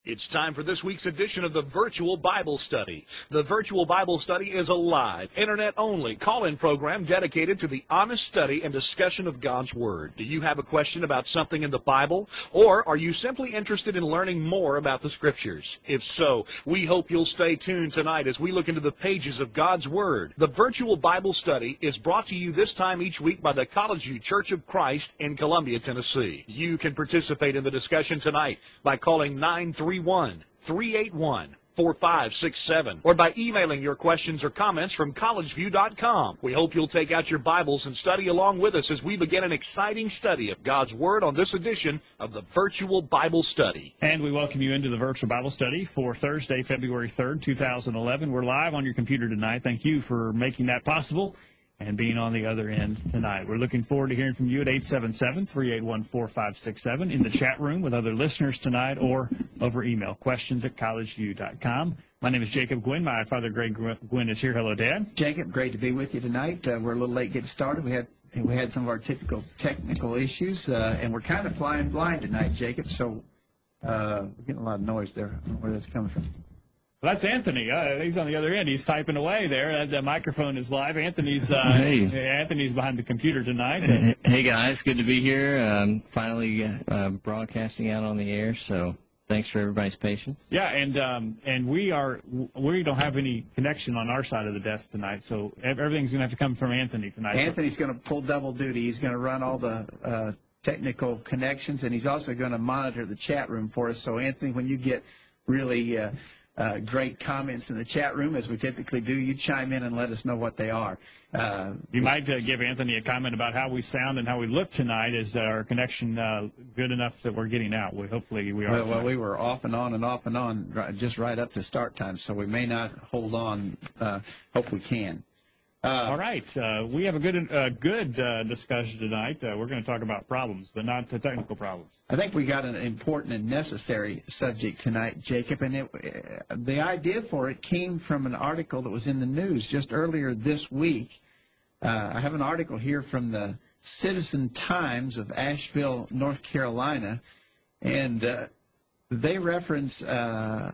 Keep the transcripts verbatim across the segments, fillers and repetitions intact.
It's time for this week's edition of the Virtual Bible Study. The Virtual Bible Study is a live, internet-only call-in program dedicated to the honest study and discussion of God's Word. Do you have a question about something in the Bible? Or are you simply interested in learning more about the Scriptures? If so, we hope you'll stay tuned tonight as we look into the pages of God's Word. The Virtual Bible Study is brought to you this time each week by the College View Church of Christ in Columbia, Tennessee. You can participate in the discussion tonight by calling nine three one, three eight one, four five six seven or by emailing your questions or comments from college view dot com. We hope you'll take out your Bibles and study along with us as we begin an exciting study of God's Word on this edition of the Virtual Bible Study. And we welcome you into the Virtual Bible Study for Thursday, February third, two thousand eleven. We're live on your computer tonight. Thank you for making that possible and being on the other end tonight. We're looking forward to hearing from you at eight seven seven, three eight one, four five six seven in the chat room with other listeners tonight or over email, questions at college view dot com. My name is Jacob Gwynn. My father, Greg Gwynn, is here. Hello, Dad. Jacob, great to be with you tonight. Uh, we're a little late getting started. We had we had some of our typical technical issues, uh, and we're kind of flying blind tonight, Jacob, so uh, we're getting a lot of noise there. I don't know where that's coming from. Well, that's Anthony. Uh, he's on the other end. He's typing away there. The microphone is live. Anthony's uh, hey. Anthony's behind the computer tonight. Hey, guys. Good to be here. Um, finally uh, broadcasting out on the air, so thanks for everybody's patience. Yeah, and um, and we are we don't have any connection on our side of the desk tonight, so everything's going to have to come from Anthony tonight. Anthony's going to pull double duty. He's going to run all the uh, technical connections, and he's also going to monitor the chat room for us. So, Anthony, when you get really uh, Uh, great comments in the chat room, as we typically do, you chime in and let us know what they are. Uh, you might uh, give Anthony a comment about how we sound and how we look tonight. Is our connection uh, good enough that we're getting out? We, hopefully we are. Well, well, we were off and on and off and on right, just right up to start time, so we may not hold on. Uh, hope we can. Uh, All right. Uh, we have a good uh, good uh, discussion tonight. Uh, we're going to talk about problems, but not the technical problems. I think we got an important and necessary subject tonight, Jacob, and it, uh, the idea for it came from an article that was in the news just earlier this week. Uh, I have an article here from the Citizen Times of Asheville, North Carolina, and uh, they reference uh,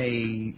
a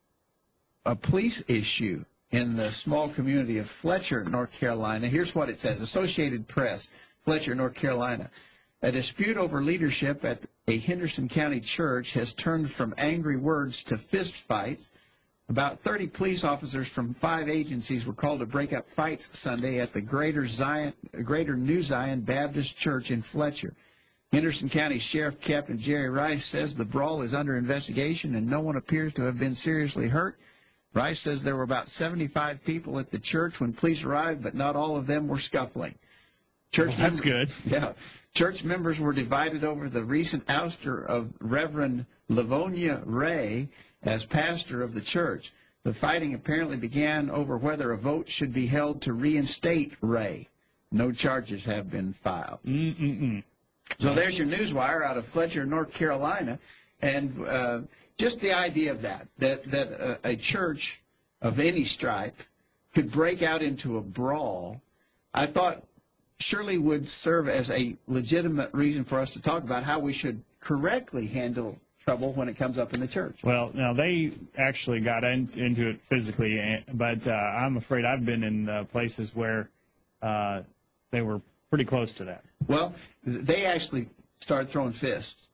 a police issue in the small community of Fletcher, North Carolina. Here's what it says. Associated Press, Fletcher, North Carolina. A dispute over leadership at a Henderson County church has turned from angry words to fist fights. About thirty police officers from five agencies were called to break up fights Sunday at the Greater Zion, Greater New Zion Baptist Church in Fletcher. Henderson County Sheriff Captain Jerry Rice says the brawl is under investigation and no one appears to have been seriously hurt. Rice says there were about seventy-five people at the church when police arrived, but not all of them were scuffling. Church well, that's members, good. Yeah. Church members were divided over the recent ouster of Reverend Livonia Ray as pastor of the church. The fighting apparently began over whether a vote should be held to reinstate Ray. No charges have been filed. Mm-mm-mm. So there's your newswire out of Fletcher, North Carolina. And uh, just the idea of that, that, that uh, a church of any stripe could break out into a brawl, I thought surely would serve as a legitimate reason for us to talk about how we should correctly handle trouble when it comes up in the church. Well, now, they actually got in, into it physically, but uh, I'm afraid I've been in uh, places where uh, they were pretty close to that. Well, they actually started throwing fists.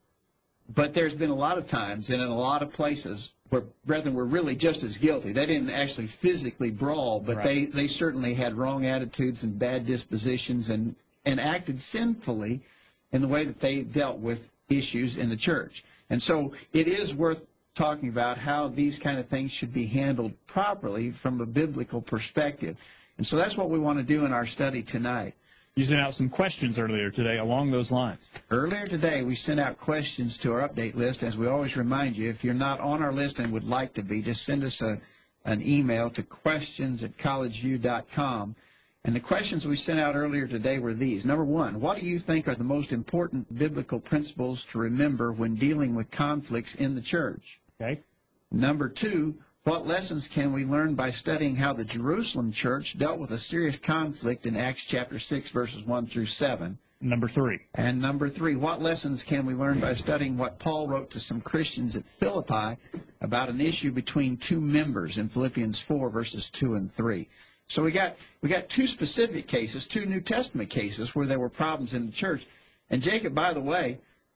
But there's been a lot of times and in a lot of places where brethren were really just as guilty. They didn't actually physically brawl, but right. they, they certainly had wrong attitudes and bad dispositions and, and acted sinfully in the way that they dealt with issues in the church. And so it is worth talking about how these kind of things should be handled properly from a biblical perspective. And so that's what we want to do in our study tonight. You sent out some questions earlier today along those lines. Earlier today, we sent out questions to our update list. As we always remind you, if you're not on our list and would like to be, just send us a, an email to questions at college view dot com. And the questions we sent out earlier today were these. Number one, what do you think are the most important biblical principles to remember when dealing with conflicts in the church? Okay. Number two, what lessons can we learn by studying how the Jerusalem church dealt with a serious conflict in Acts chapter six, verses one through seven? Number three. And number three, what lessons can we learn by studying what Paul wrote to some Christians at Philippi about an issue between two members in Philippians four, verses two and three? So we got we got two specific cases, two New Testament cases where there were problems in the church. And Jacob, by the way,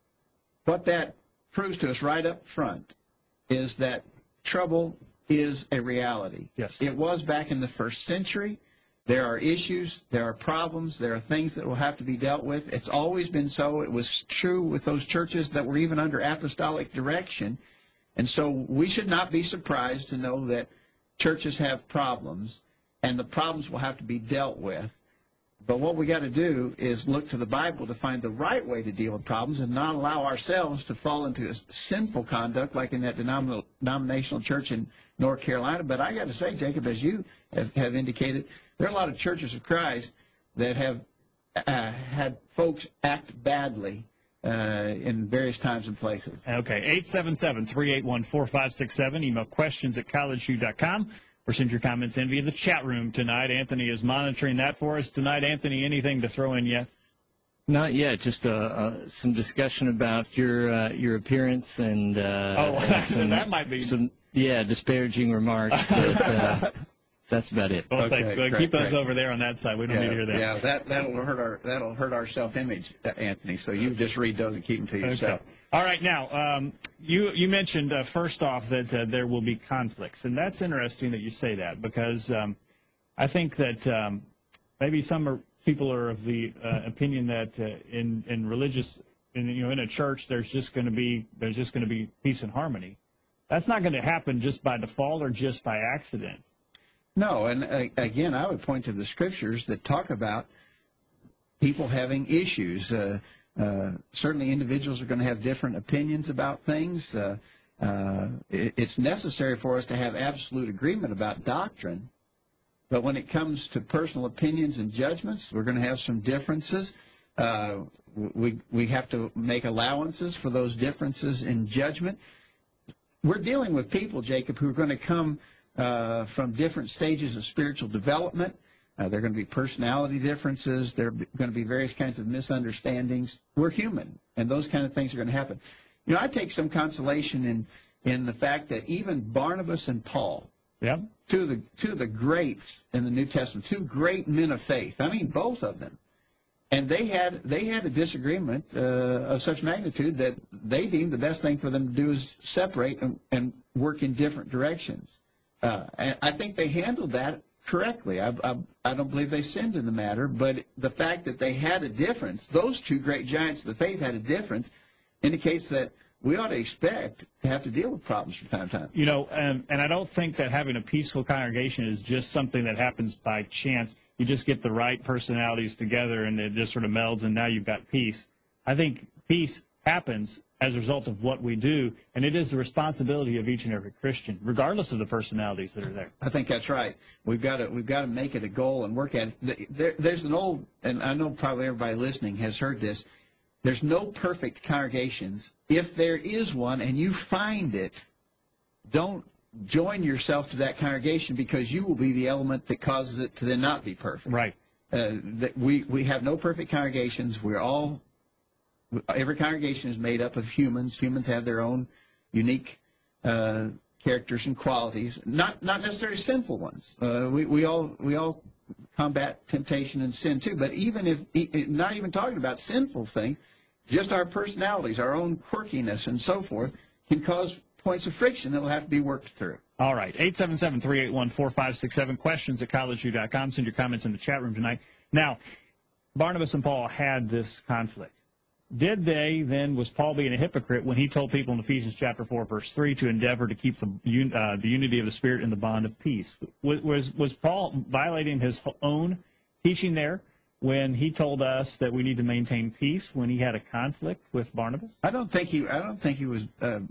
what that proves to us right up front is that trouble is a reality. Yes. It was back in the first century. There are issues, there are problems, there are things that will have to be dealt with. It's always been so. It was true with those churches that were even under apostolic direction. And so we should not be surprised to know that churches have problems, and the problems will have to be dealt with. But what we got to do is look to the Bible to find the right way to deal with problems and not allow ourselves to fall into sinful conduct like in that denominational, denominational church in North Carolina. But I got to say, Jacob, as you have, have indicated, there are a lot of churches of Christ that have uh, had folks act badly uh, in various times and places. Okay, eight seven seven, three eight one, four five six seven. Email questions at college u dot com. Or send your comments in via the chat room tonight. Anthony is monitoring that for us tonight. Anthony, anything to throw in yet? Not yet. Just uh, uh, some discussion about your uh, your appearance and uh, oh, and some, that might be some yeah disparaging remarks. But, uh, that's about it. Well, Okay, thank, great, keep those great. over there on that side. We don't yeah, need to hear that. Yeah, that that'll hurt our that'll hurt our self-image, Anthony. So you just read those and keep them to yourself. Okay. All right, now um, you you mentioned uh, first off that uh, there will be conflicts, and that's interesting that you say that because um, I think that um, maybe some are, people are of the uh, opinion that uh, in in religious, in, you know, in a church there's just going to be there's just going to be peace and harmony. That's not going to happen just by default or just by accident. No, and uh, again, I would point to the scriptures that talk about people having issues. Uh, uh, certainly, individuals are going to have different opinions about things. Uh, uh, it, it's necessary for us to have absolute agreement about doctrine, but when it comes to personal opinions and judgments, we're going to have some differences. Uh, we we have to make allowances for those differences in judgment. We're dealing with people, Jacob, who are going to come Uh, from different stages of spiritual development. Uh, there are going to be personality differences. There are going to be various kinds of misunderstandings. We're human, and those kind of things are going to happen. You know, I take some consolation in in the fact that even Barnabas and Paul, Yep. two of the two of the greats in the New Testament, two great men of faith. I mean, both of them, and they had they had a disagreement uh, of such magnitude that they deemed the best thing for them to do is separate and, and work in different directions. Uh, and I think they handled that correctly. I, I, I don't believe they sinned in the matter, but the fact that they had a difference, those two great giants of the faith had a difference, indicates that we ought to expect to have to deal with problems from time to time. You know, and, and I don't think that having a peaceful congregation is just something that happens by chance. You just get the right personalities together and it just sort of melds and now you've got peace. I think peace happens as a result of what we do, and it is the responsibility of each and every Christian, regardless of the personalities that are there. I think that's right. We've got to we've got to make it a goal and work at it. There, there's an old, and I know probably everybody listening has heard this. There's no perfect congregations. If there is one and you find it, don't join yourself to that congregation because you will be the element that causes it to then not be perfect. Right. Uh, that we we have no perfect congregations. We're all Every congregation is made up of humans. Humans have their own unique uh, characters and qualities, not not necessarily sinful ones. Uh, we we all we all combat temptation and sin too. But even if not even talking about sinful things, just our personalities, our own quirkiness, and so forth, can cause points of friction that will have to be worked through. All right, eight seven seven, three eight one, four five six seven. Questions at college u dot com. Send your comments in the chat room tonight. Now, Barnabas and Paul had this conflict. Did they then, was Paul being a hypocrite when he told people in Ephesians chapter four, verse three, to endeavor to keep the, uh, the unity of the Spirit in the bond of peace? Was, was, was Paul violating his own teaching there when he told us that we need to maintain peace when he had a conflict with Barnabas? I don't think he, I don't think he was, um,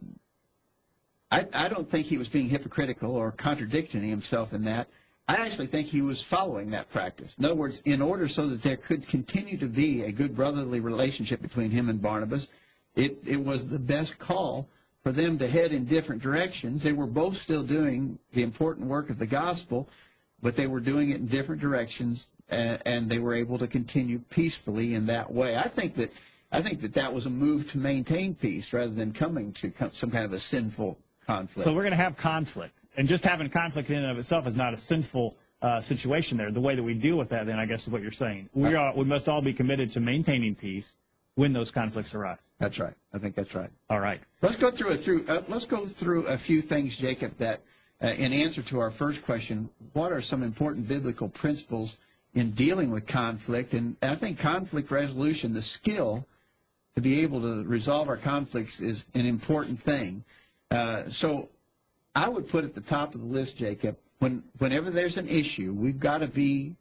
I, I don't think he was being hypocritical or contradicting himself in that. I actually think he was following that practice. In other words, in order so that there could continue to be a good brotherly relationship between him and Barnabas, it, it was the best call for them to head in different directions. They were both still doing the important work of the gospel, but they were doing it in different directions. and, and they were able to continue peacefully in that way. I think that I think that that was a move to maintain peace rather than coming to some kind of a sinful conflict. So we're going to have conflict, and just having conflict in and of itself is not a sinful uh, situation there. The way that we deal with that, then, I guess, is what you're saying. We are we must all be committed to maintaining peace when those conflicts arise. That's right. I think that's right. All right. Let's go through a through. Uh, let's go through a few things, Jacob. That, uh, in answer to our first question, what are some important biblical principles in dealing with conflict? And I think conflict resolution, the skill to be able to resolve our conflicts, is an important thing. Uh, so, I would put at the top of the list, Jacob, when whenever there's an issue, we've got to be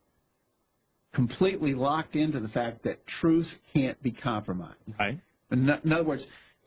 completely locked into the fact that truth can't be compromised. Right. In, in other words,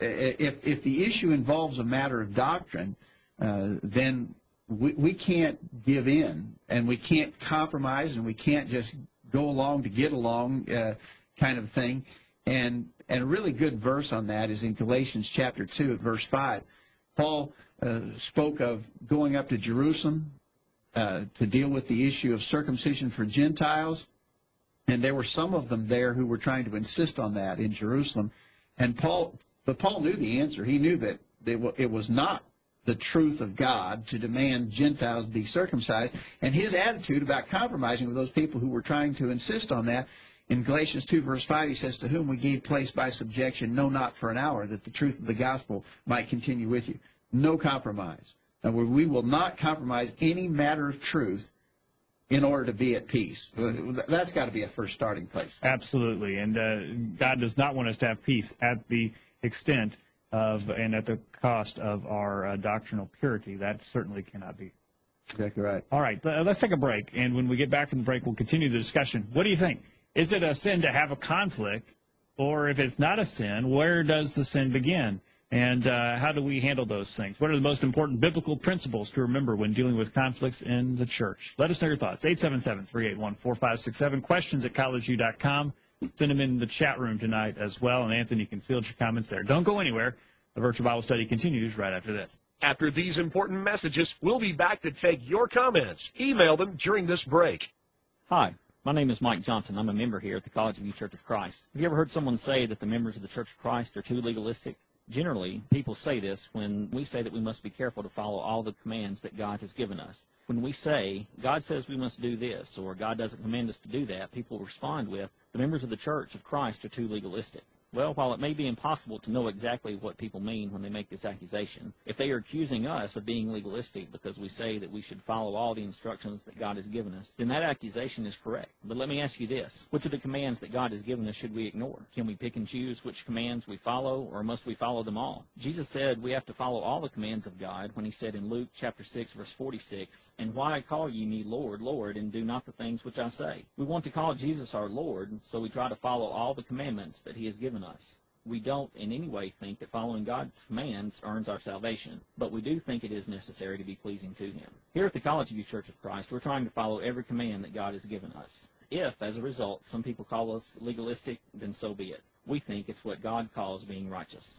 if if the issue involves a matter of doctrine, uh, then we, we can't give in, and we can't compromise, and we can't just go along to get along, uh, kind of thing. And and a really good verse on that is in Galatians chapter two, at verse five. Paul uh, spoke of going up to Jerusalem uh, to deal with the issue of circumcision for Gentiles. And there were some of them there who were trying to insist on that in Jerusalem. And Paul, but Paul knew the answer. He knew that it was not the truth of God to demand Gentiles be circumcised. And his attitude about compromising with those people who were trying to insist on that, in Galatians two, verse five, he says, "To whom we gave place by subjection, no, not for an hour, that the truth of the gospel might continue with you." No compromise. Now, we will not compromise any matter of truth in order to be at peace. That's got to be a first starting place. Absolutely. And uh, God does not want us to have peace at the extent of and at the cost of our uh, doctrinal purity. That certainly cannot be. Exactly right. All right. Let's take a break. And when we get back from the break, we'll continue the discussion. What do you think? Is it a sin to have a conflict? Or if it's not a sin, where does the sin begin? And uh, how do we handle those things? What are the most important biblical principles to remember when dealing with conflicts in the church? Let us know your thoughts. eight seven seven, three eight one, four five six seven. Questions at college u dot com. Send them in the chat room tonight as well. And, Anthony, can field your comments there. Don't go anywhere. The Virtual Bible Study continues right after this. After these important messages, we'll be back to take your comments. Email them during this break. Hi. My name is Mike Johnson. I'm a member here at the College View Church of Christ. Have you ever heard someone say that the members of the Church of Christ are too legalistic? Generally, people say this when we say that we must be careful to follow all the commands that God has given us. When we say, God says we must do this, or God doesn't command us to do that, people respond with, the members of the Church of Christ are too legalistic. Well, while it may be impossible to know exactly what people mean when they make this accusation, if they are accusing us of being legalistic because we say that we should follow all the instructions that God has given us, then that accusation is correct. But let me ask you this. Which of the commands that God has given us should we ignore? Can we pick and choose which commands we follow, or must we follow them all? Jesus said we have to follow all the commands of God when he said in Luke chapter six, verse forty-six, "And why call ye me Lord, Lord, and do not the things which I say?" We want to call Jesus our Lord, so we try to follow all the commandments that he has given us. We don't in any way think that following God's commands earns our salvation, but we do think it is necessary to be pleasing to him. Here at the College View Church of Christ, we're trying to follow every command that God has given us. If, as a result, some people call us legalistic, then so be it. We think it's what God calls being righteous.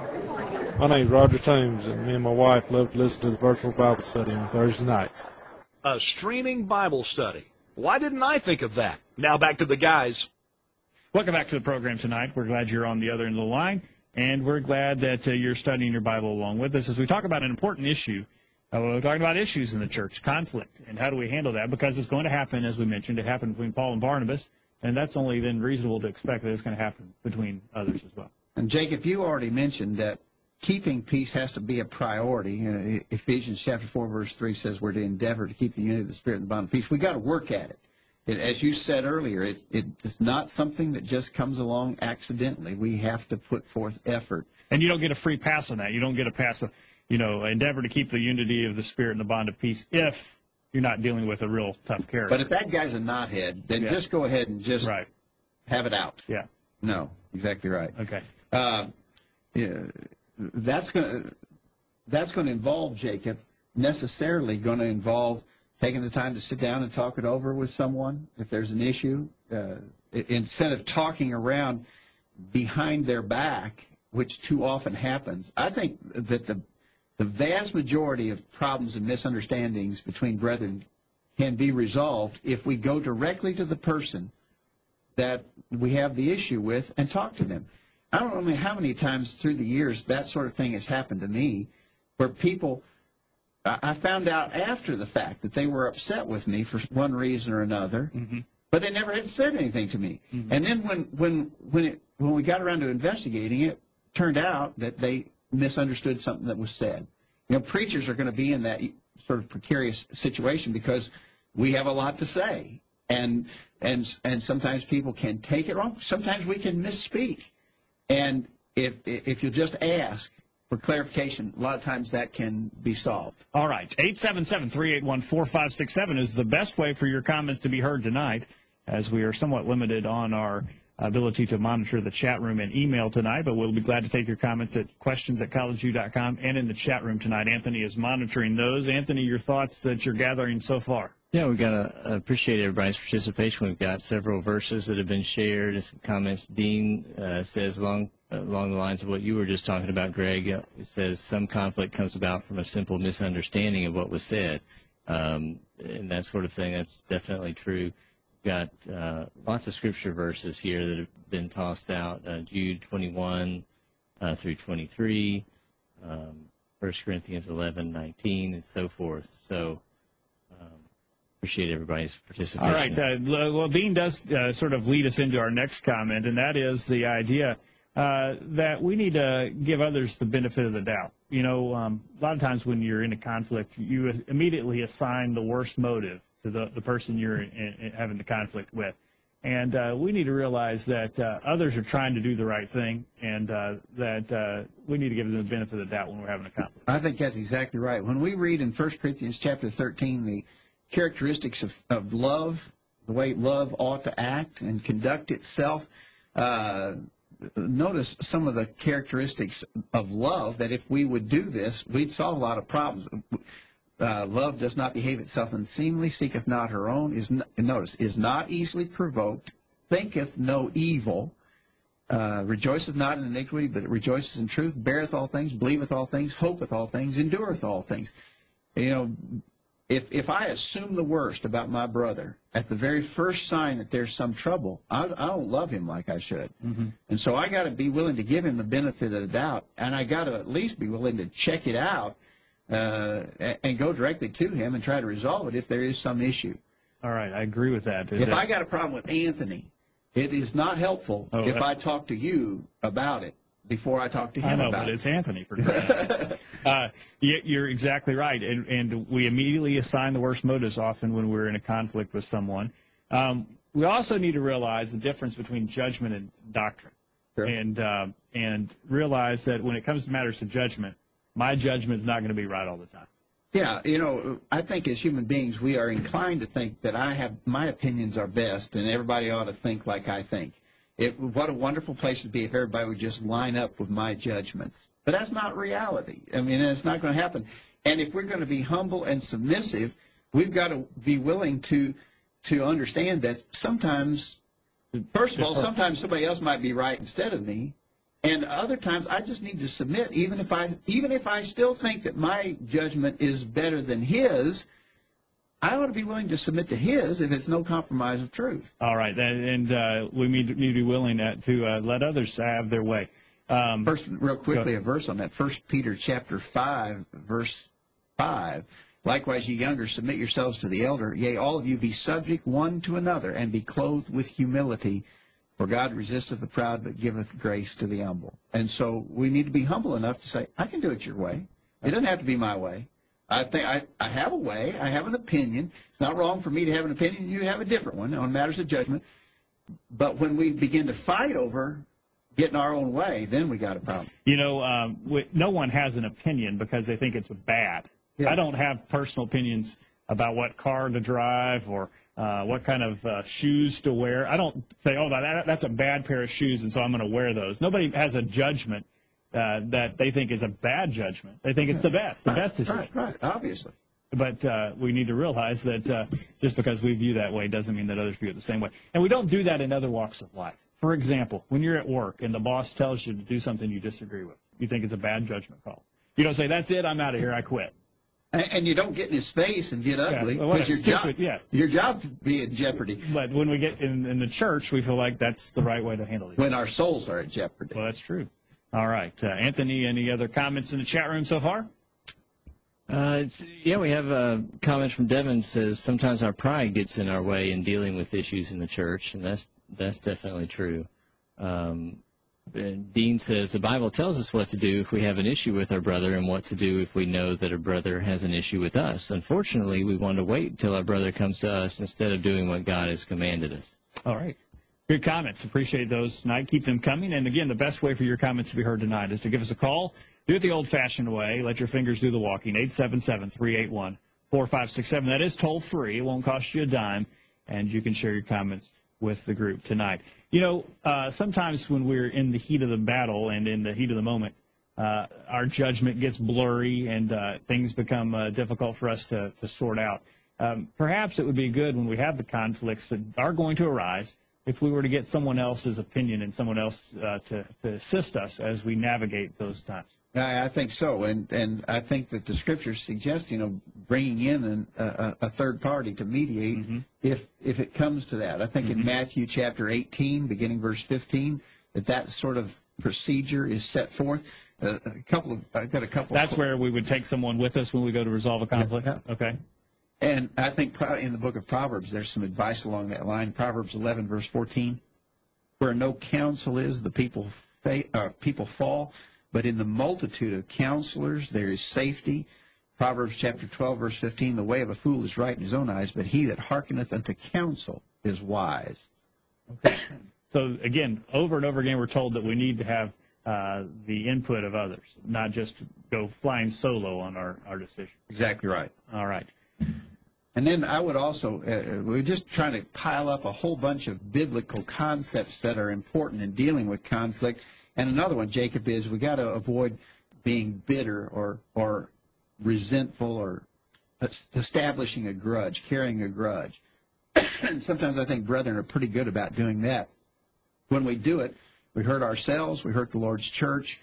My name's Roger Toombs, and me and my wife love to listen to the Virtual Bible Study on Thursday nights. A streaming Bible study. Why didn't I think of that? Now back to the guys. Welcome back to the program tonight. We're glad you're on the other end of the line, and we're glad that uh, you're studying your Bible along with us as we talk about an important issue. Uh, we're talking about issues in the church, conflict, and how do we handle that? Because it's going to happen, as we mentioned, it happened between Paul and Barnabas, and that's only then reasonable to expect that it's going to happen between others as well. And, Jacob, you already mentioned that keeping peace has to be a priority. You know, Ephesians chapter four, verse three says we're to endeavor to keep the unity of the Spirit and the bond of peace. We've got to work at it. It, as you said earlier, it, it is not something that just comes along accidentally. We have to put forth effort. And you don't get a free pass on that. You don't get a pass, of, you know, endeavor to keep the unity of the Spirit and the bond of peace if you're not dealing with a real tough character. But if that guy's a knothead, then yeah. just go ahead and just right. have it out. Yeah. No, exactly right. Okay. Uh, yeah, that's going to that's going to involve, Jacob, necessarily going to involve taking the time to sit down and talk it over with someone if there's an issue, uh, instead of talking around behind their back, which too often happens. I think that the the vast majority of problems and misunderstandings between brethren can be resolved if we go directly to the person that we have the issue with and talk to them. I don't know how many times through the years that sort of thing has happened to me, where people, I found out after the fact that they were upset with me for one reason or another, mm-hmm. but they never had said anything to me. Mm-hmm. And then when when when it when we got around to investigating it, turned out that they misunderstood something that was said. You know, preachers are going to be in that sort of precarious situation because we have a lot to say. And and and sometimes people can take it wrong. Sometimes we can misspeak. And if if you'll just ask for clarification, a lot of times that can be solved. All right. eight seven seven, three eight one, four five six seven is the best way for your comments to be heard tonight, as we are somewhat limited on our ability to monitor the chat room and email tonight, but we'll be glad to take your comments at questions at college u dot com and in the chat room tonight. Anthony is monitoring those. Anthony, your thoughts that you're gathering so far? Yeah, we've got to appreciate everybody's participation. We've got several verses that have been shared and some comments. Dean uh, says along, along the lines of what you were just talking about, Greg, uh, it says some conflict comes about from a simple misunderstanding of what was said, um, and that sort of thing. That's definitely true. We've got uh, lots of scripture verses here that have been tossed out, uh, Jude twenty-one uh, through twenty-three, um, First Corinthians eleven, nineteen, and so forth. So um, appreciate everybody's participation. All right. Uh, well, Dean does uh, sort of lead us into our next comment, and that is the idea uh, that we need to give others the benefit of the doubt. You know, um, a lot of times when you're in a conflict, you immediately assign the worst motive to the, the person you're in, in having the conflict with. And uh, we need to realize that uh, others are trying to do the right thing, and uh, that uh, we need to give them the benefit of the doubt when we're having a conflict. I think that's exactly right. When we read in First Corinthians chapter thirteen the characteristics of, of love, the way love ought to act and conduct itself, uh, notice some of the characteristics of love that if we would do this, we'd solve a lot of problems. Uh, love does not behave itself unseemly, seeketh not her own, is not, notice, is not easily provoked, thinketh no evil, uh, rejoiceth not in iniquity, but rejoices in truth, beareth all things, believeth all things, hopeth all things, endureth all things. You know, if if I assume the worst about my brother at the very first sign that there's some trouble, I, I don't love him like I should. Mm-hmm. And so I got to be willing to give him the benefit of the doubt, and I got to at least be willing to check it out uh, and go directly to him and try to resolve it if there is some issue. All right, I agree with that. If that... I got a problem with Anthony, it is not helpful oh, if that... I talk to you about it before I talk to him I know, about but it. It's Anthony for crying. uh, You're exactly right, and, and we immediately assign the worst motives often when we're in a conflict with someone. Um, we also need to realize the difference between judgment and doctrine, sure. and uh, and realize that when it comes to matters of judgment, my judgment is not going to be right all the time. Yeah, you know, I think as human beings we are inclined to think that I have my opinions are best, and everybody ought to think like I think. It, what a wonderful place to be if everybody would just line up with my judgments. But that's not reality. I mean, it's not going to happen. And if we're going to be humble and submissive, we've got to be willing to to understand that sometimes, first of all, sometimes somebody else might be right instead of me, and other times I just need to submit, even if I even if I still think that my judgment is better than his. I ought to be willing to submit to his if it's no compromise of truth. All right, and, and uh, we need to, need to be willing to, to uh, let others have their way. Um, First, real quickly, a verse on that. First Peter chapter five, verse five. Likewise, ye younger, submit yourselves to the elder. Yea, all of you be subject one to another, and be clothed with humility. For God resisteth the proud, but giveth grace to the humble. And so we need to be humble enough to say, I can do it your way. It doesn't have to be my way. I think I, I have a way. I have an opinion. It's not wrong for me to have an opinion. You have a different one on matters of judgment. But when we begin to fight over getting our own way, then we got a problem. You know, um, we, no one has an opinion because they think it's bad. Yeah. I don't have personal opinions about what car to drive or uh, what kind of uh, shoes to wear. I don't say, oh, that, that's a bad pair of shoes, and so I'm going to wear those. Nobody has a judgment Uh, that they think is a bad judgment. They think it's the best, the right, best decision. Right, right, obviously. But uh, we need to realize that uh, just because we view that way doesn't mean that others view it the same way. And we don't do that in other walks of life. For example, when you're at work and the boss tells you to do something you disagree with, you think it's a bad judgment call. You don't say, that's it, I'm out of here, I quit. And, and you don't get in his face and get ugly Yeah, well, because your stupid, job, yeah. your job be in jeopardy But when we get in, in the church, we feel like that's the right way to handle it. when our souls are at jeopardy. Well, that's true. All right. Uh, Anthony, any other comments in the chat room so far? Uh, it's, yeah, we have uh, comments from Devin says sometimes our pride gets in our way in dealing with issues in the church, and that's that's definitely true. Um, and Dean says the Bible tells us what to do if we have an issue with our brother and what to do if we know that a brother has an issue with us. Unfortunately, we want to wait until our brother comes to us instead of doing what God has commanded us. All right. Good comments. Appreciate those tonight. Keep them coming. And, again, the best way for your comments to be heard tonight is to give us a call. Do it the old-fashioned way. Let your fingers do the walking. eight seven seven, three eight one, four five six seven. That is toll-free. It won't cost you a dime. And you can share your comments with the group tonight. You know, uh, sometimes when we're in the heat of the battle and in the heat of the moment, uh, our judgment gets blurry and uh, things become uh, difficult for us to, to sort out. Um, perhaps it would be good when we have the conflicts that are going to arise if we were to get someone else's opinion and someone else uh, to, to assist us as we navigate those times. I, I think so, and and I think that the scriptures suggest, you know, bringing in an, a, a third party to mediate Mm-hmm. if if it comes to that. I think Mhm. in Matthew chapter eighteen, beginning verse fifteen, that that sort of procedure is set forth. Uh, a couple of I've got a couple. That's of, where we would take someone with us when we go to resolve a conflict? Yeah. Okay. And I think pro- in the book of Proverbs, there's some advice along that line. Proverbs eleven, verse fourteen, where no counsel is, the people fa- uh, people fall, but in the multitude of counselors there is safety. Proverbs chapter twelve, verse fifteen, the way of a fool is right in his own eyes, but he that hearkeneth unto counsel is wise. Okay. So, again, over and over again, we're told that we need to have uh, the input of others, not just go flying solo on our, our decisions. Exactly right. All right. And then I would also, uh, we're just trying to pile up a whole bunch of biblical concepts that are important in dealing with conflict. And another one, Jacob, is we got to avoid being bitter or or resentful or es- establishing a grudge, carrying a grudge. And sometimes I think brethren are pretty good about doing that. When we do it, we hurt ourselves, we hurt the Lord's church.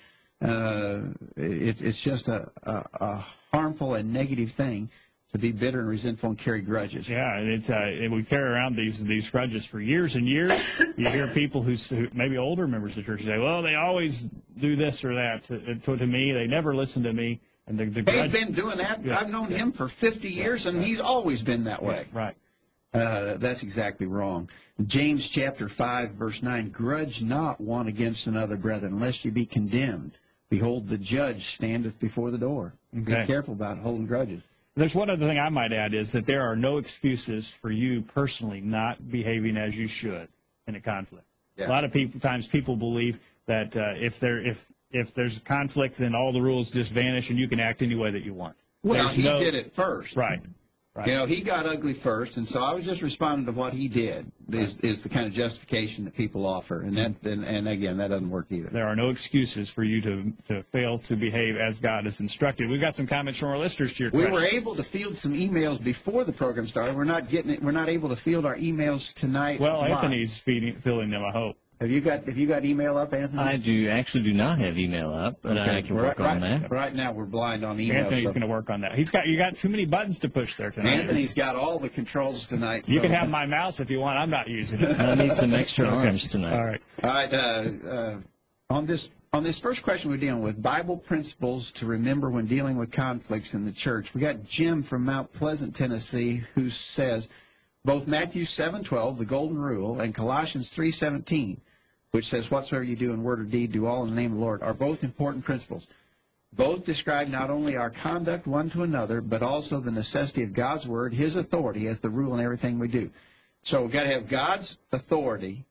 Uh, it, it's just a, a, a harmful and negative thing to be bitter and resentful and carry grudges. Yeah, and it's uh, and we carry around these these grudges for years and years. You hear people who, who maybe older members of the church say, "Well, they always do this or that to, to, to me. They never listen to me." And the, the He's grudge, been doing that. Yeah. I've known him for fifty years, and he's always been that way. right. Uh, that's exactly wrong. James chapter five, verse nine, grudge not one against another, brethren, lest ye be condemned. Behold, the judge standeth before the door. Okay. Be careful about holding grudges. There's one other thing I might add is that there are no excuses for you personally not behaving as you should in a conflict. Yeah. A lot of people, times people believe that uh, if there if if there's a conflict, then all the rules just vanish and you can act any way that you want. Well, There's he no- did it first. Right. Right. You know, he got ugly first, and so I was just responding to what he did is, is the kind of justification that people offer. And, that, and, and again, that doesn't work either. There are no excuses for you to, to fail to behave as God has instructed. We've got some comments from our listeners to your We question. were able to field some emails before the program started. We're not getting it. We're not able to field our emails tonight. Well, live. Anthony's feeding, filling them, I hope. Have you got Have you got email up, Anthony? I do actually do not have email up, but Okay. I can Right- work on right, that. Right now, we're blind on email. Anthony's so going to work on that. He's got you got too many buttons to push there tonight. Anthony's got all the controls tonight. You so- can have my mouse if you want. I'm not using it. I need some extra Okay. arms tonight. All right. All right. Uh, uh, on this on this first question, we're dealing with Bible principles to remember when dealing with conflicts in the church. We got Jim from Mount Pleasant, Tennessee, who says both Matthew seven twelve, the Golden Rule, and Colossians three seventeen, which says, whatsoever you do in word or deed, do all in the name of the Lord, are both important principles. Both describe not only our conduct one to another, but also the necessity of God's word, his authority as the rule in everything we do. So we've got to have God's authority,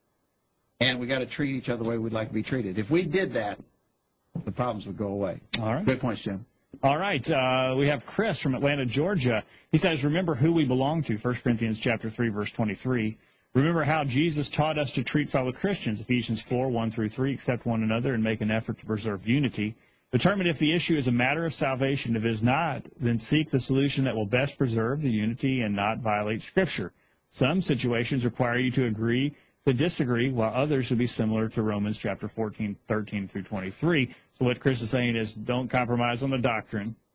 and we've got to treat each other the way we'd like to be treated. If we did that, the problems would go away. All right. Good points, Jim. All right. Uh, we have Chris from Atlanta, Georgia. He says, remember who we belong to, First Corinthians chapter three, verse twenty-three. Remember how Jesus taught us to treat fellow Christians, Ephesians four, one through three, accept one another and make an effort to preserve unity. Determine if the issue is a matter of salvation. If it is not, then seek the solution that will best preserve the unity and not violate Scripture. Some situations require you to agree to disagree, while others would be similar to Romans chapter fourteen, thirteen through twenty-three. So what Chris is saying is don't compromise on the doctrine.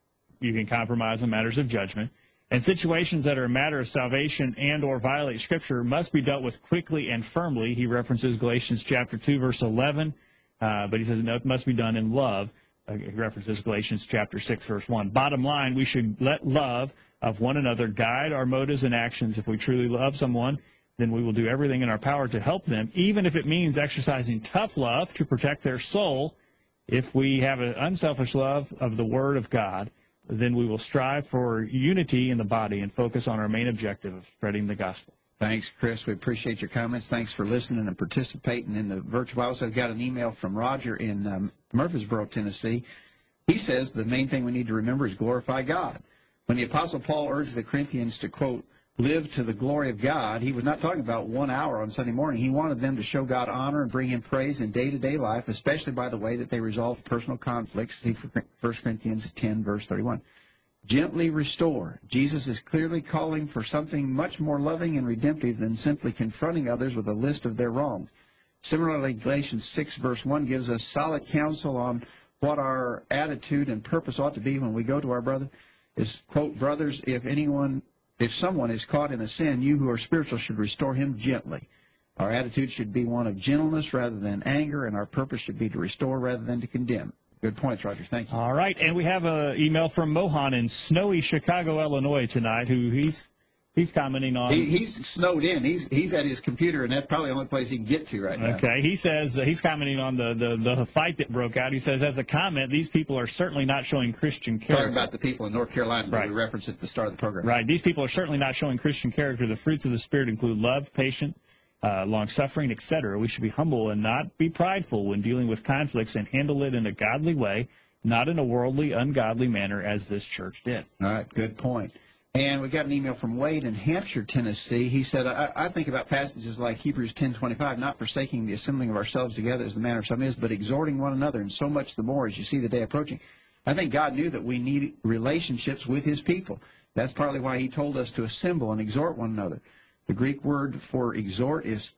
You can compromise on matters of judgment. And situations that are a matter of salvation and or violate Scripture must be dealt with quickly and firmly. He references Galatians chapter two, verse eleven, uh, but he says it must be done in love. Uh, he references Galatians chapter six, verse one. Bottom line, we should let love of one another guide our motives and actions. If we truly love someone, then we will do everything in our power to help them, even if it means exercising tough love to protect their soul. If we have an unselfish love of the Word of God, then we will strive for unity in the body and focus on our main objective of spreading the gospel. Thanks, Chris. We appreciate your comments. Thanks for listening and participating in the virtual. I also got an email from Roger in um, Murfreesboro, Tennessee. He says the main thing we need to remember is glorify God. When the Apostle Paul urged the Corinthians to, quote, live to the glory of God, he was not talking about one hour on Sunday morning. He wanted them to show God honor and bring him praise in day-to-day life, especially by the way that they resolved personal conflicts. See First Corinthians ten, verse thirty-one. Gently restore. Jesus is clearly calling for something much more loving and redemptive than simply confronting others with a list of their wrongs. Similarly, Galatians six, verse one gives us solid counsel on what our attitude and purpose ought to be when we go to our brother. Is, quote, brothers, if anyone If someone is caught in a sin, you who are spiritual should restore him gently. Our attitude should be one of gentleness rather than anger, and our purpose should be to restore rather than to condemn. Good points, Roger. Thank you. All right, and we have an email from Mohan in snowy Chicago, Illinois tonight, who he's he's commenting on. He, he's snowed in. He's he's at his computer, and that's probably the only place he can get to right now. Okay, he says uh, he's commenting on the, the, the fight that broke out. He says, as a comment, these people are certainly not showing Christian character. Talking about the people in North Carolina that right. we referenced at the start of the program. Right. These people are certainly not showing Christian character. The fruits of the Spirit include love, patience, uh, long-suffering, et cetera. We should be humble and not be prideful when dealing with conflicts and handle it in a godly way, not in a worldly, ungodly manner as this church did. All right, good point. And we got an email from Wade in Hampshire, Tennessee. He said, I, I think about passages like Hebrews ten twenty-five, not forsaking the assembling of ourselves together as the manner of some is, but exhorting one another, and so much the more as you see the day approaching. I think God knew that we need relationships with his people. That's partly why he told us to assemble and exhort one another. The Greek word for exhort is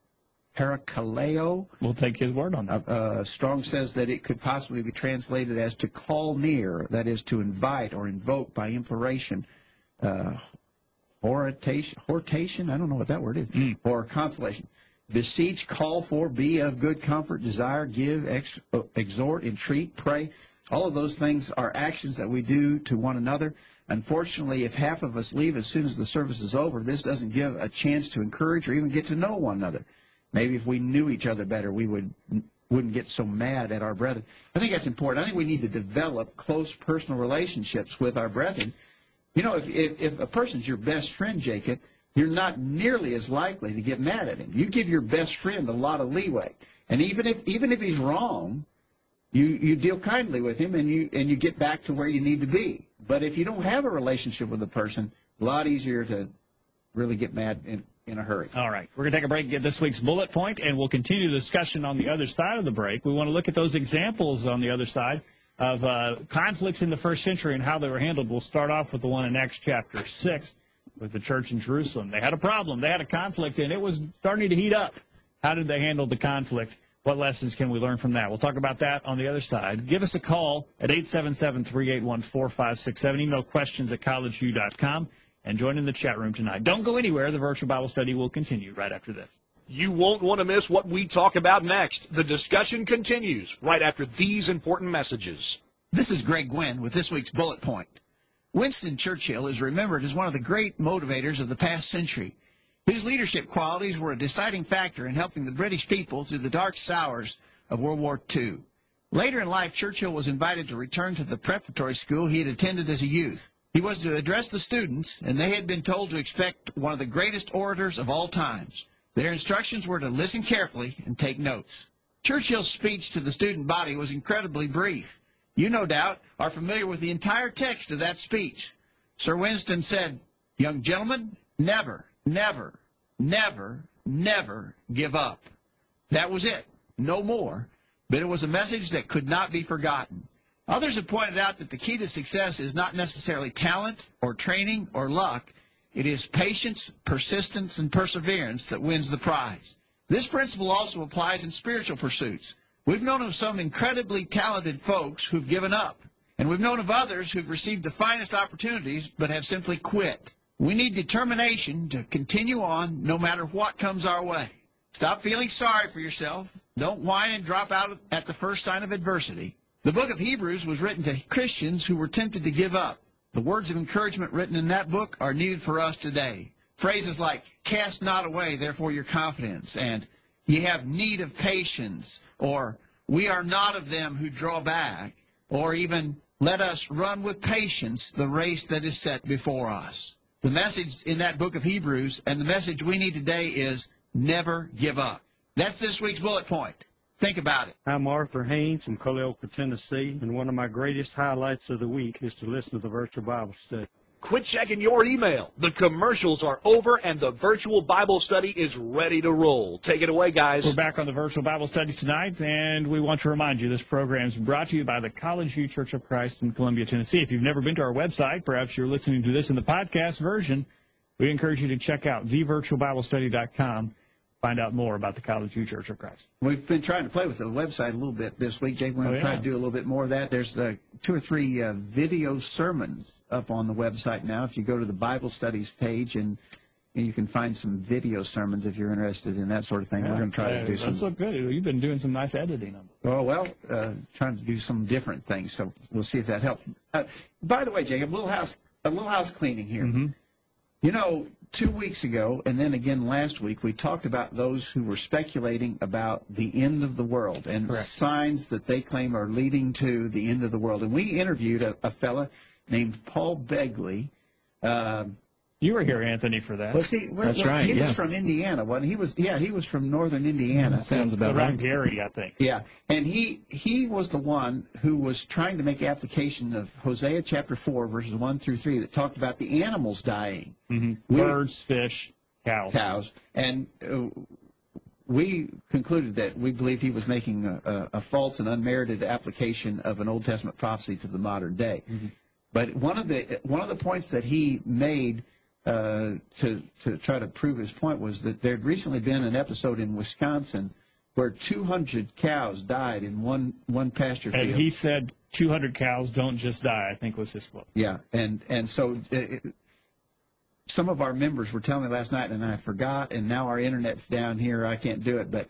parakaleo. We'll take his word on that. Uh, uh, Strong says that it could possibly be translated as to call near, that is, to invite or invoke by imploration. Uh, hortation, hortation, I don't know what that word is, mm. or consolation. Beseech, call for, be of good comfort, desire, give, ex, exhort, entreat, pray. All of those things are actions that we do to one another. Unfortunately, if half of us leave as soon as the service is over, this doesn't give a chance to encourage or even get to know one another. Maybe if we knew each other better, we would, wouldn't get so mad at our brethren. I think that's important. I think we need to develop close personal relationships with our brethren. You know, if, if, if a person's your best friend, Jacob, you're not nearly as likely to get mad at him. You give your best friend a lot of leeway. And even if even if he's wrong, you, you deal kindly with him and you and you get back to where you need to be. But if you don't have a relationship with a person, a lot easier to really get mad in, in a hurry. All right. We're going to take a break and get this week's bullet point, and we'll continue the discussion on the other side of the break. We want to look at those examples on the other side of uh, conflicts in the first century and how they were handled. We'll start off with the one in Acts chapter six with the church in Jerusalem. They had a problem. They had a conflict, and it was starting to heat up. How did they handle the conflict? What lessons can we learn from that? We'll talk about that on the other side. Give us a call at eight seven seven, three eight one, four five six seven. Email questions at college u dot com and join in the chat room tonight. Don't go anywhere. The virtual Bible study will continue right after this. You won't want to miss what we talk about next. The discussion continues right after these important messages. This is Greg Gwynn with this week's Bullet Point. Winston Churchill is remembered as one of the great motivators of the past century. His leadership qualities were a deciding factor in helping the British people through the dark hours of World War Two. Later in life, Churchill was invited to return to the preparatory school he had attended as a youth. He was to address the students, and they had been told to expect one of the greatest orators of all times. Their instructions were to listen carefully and take notes. Churchill's speech to the student body was incredibly brief. You, no doubt, are familiar with the entire text of that speech. Sir Winston said, "Young gentlemen, never, never, never, never give up." That was it. No more. But it was a message that could not be forgotten. Others have pointed out that the key to success is not necessarily talent or training or luck. It is patience, persistence, and perseverance that wins the prize. This principle also applies in spiritual pursuits. We've known of some incredibly talented folks who've given up. And we've known of others who've received the finest opportunities but have simply quit. We need determination to continue on no matter what comes our way. Stop feeling sorry for yourself. Don't whine and drop out at the first sign of adversity. The book of Hebrews was written to Christians who were tempted to give up. The words of encouragement written in that book are needed for us today. Phrases like, cast not away, therefore, your confidence, and ye have need of patience, or we are not of them who draw back, or even let us run with patience the race that is set before us. The message in that book of Hebrews and the message we need today is never give up. That's this week's bullet point. Think about it. I'm Arthur Haynes from Culleoka, Tennessee, and one of my greatest highlights of the week is to listen to the virtual Bible study. Quit checking your email. The commercials are over, and the virtual Bible study is ready to roll. Take it away, guys. We're back on the virtual Bible study tonight, and we want to remind you this program is brought to you by the College View Church of Christ in Columbia, Tennessee. If you've never been to our website, perhaps you're listening to this in the podcast version, we encourage you to check out the virtual bible study dot com. Find out more about the College View Church of Christ. We've been trying to play with the website a little bit this week, Jake. We're going Oh, to try yeah. to do a little bit more of that. There's uh, two or three uh, video sermons up on the website now. If you go to the Bible Studies page, and, and you can find some video sermons if you're interested in that sort of thing. Yeah, We're going to try uh, to do those some. look good. You've been doing some nice editing on them. Oh, well, uh, trying to do some different things, so we'll see if that helps. Uh, by the way, Jacob, a little house, a little house cleaning here. Mm-hmm. You know, two weeks ago, and then again last week, we talked about those who were speculating about the end of the world and Correct. signs that they claim are leading to the end of the world. And we interviewed a, a fella named Paul Begley. Uh, You were here, Anthony, for that. well, see, where, That's well, right, he yeah. was from Indiana, wasn't he? He was, yeah, he was from northern Indiana. Sounds about Around right. Gary, I think. Yeah, and he he was the one who was trying to make application of Hosea chapter four, verses one through three, that talked about the animals dying. Mm-hmm. We- Birds, fish, cows. cows, and uh, we concluded that we believed he was making a, a, a false and unmerited application of an Old Testament prophecy to the modern day. Mm-hmm. But one of the one of the points that he made uh, to to try to prove his point was that there had recently been an episode in Wisconsin where two hundred cows died in one one pasture field. And he said two hundred cows don't just die, I think was his quote. Yeah, and and so uh, it, some of our members were telling me last night, and I forgot, and now our internet's down here. I can't do it, but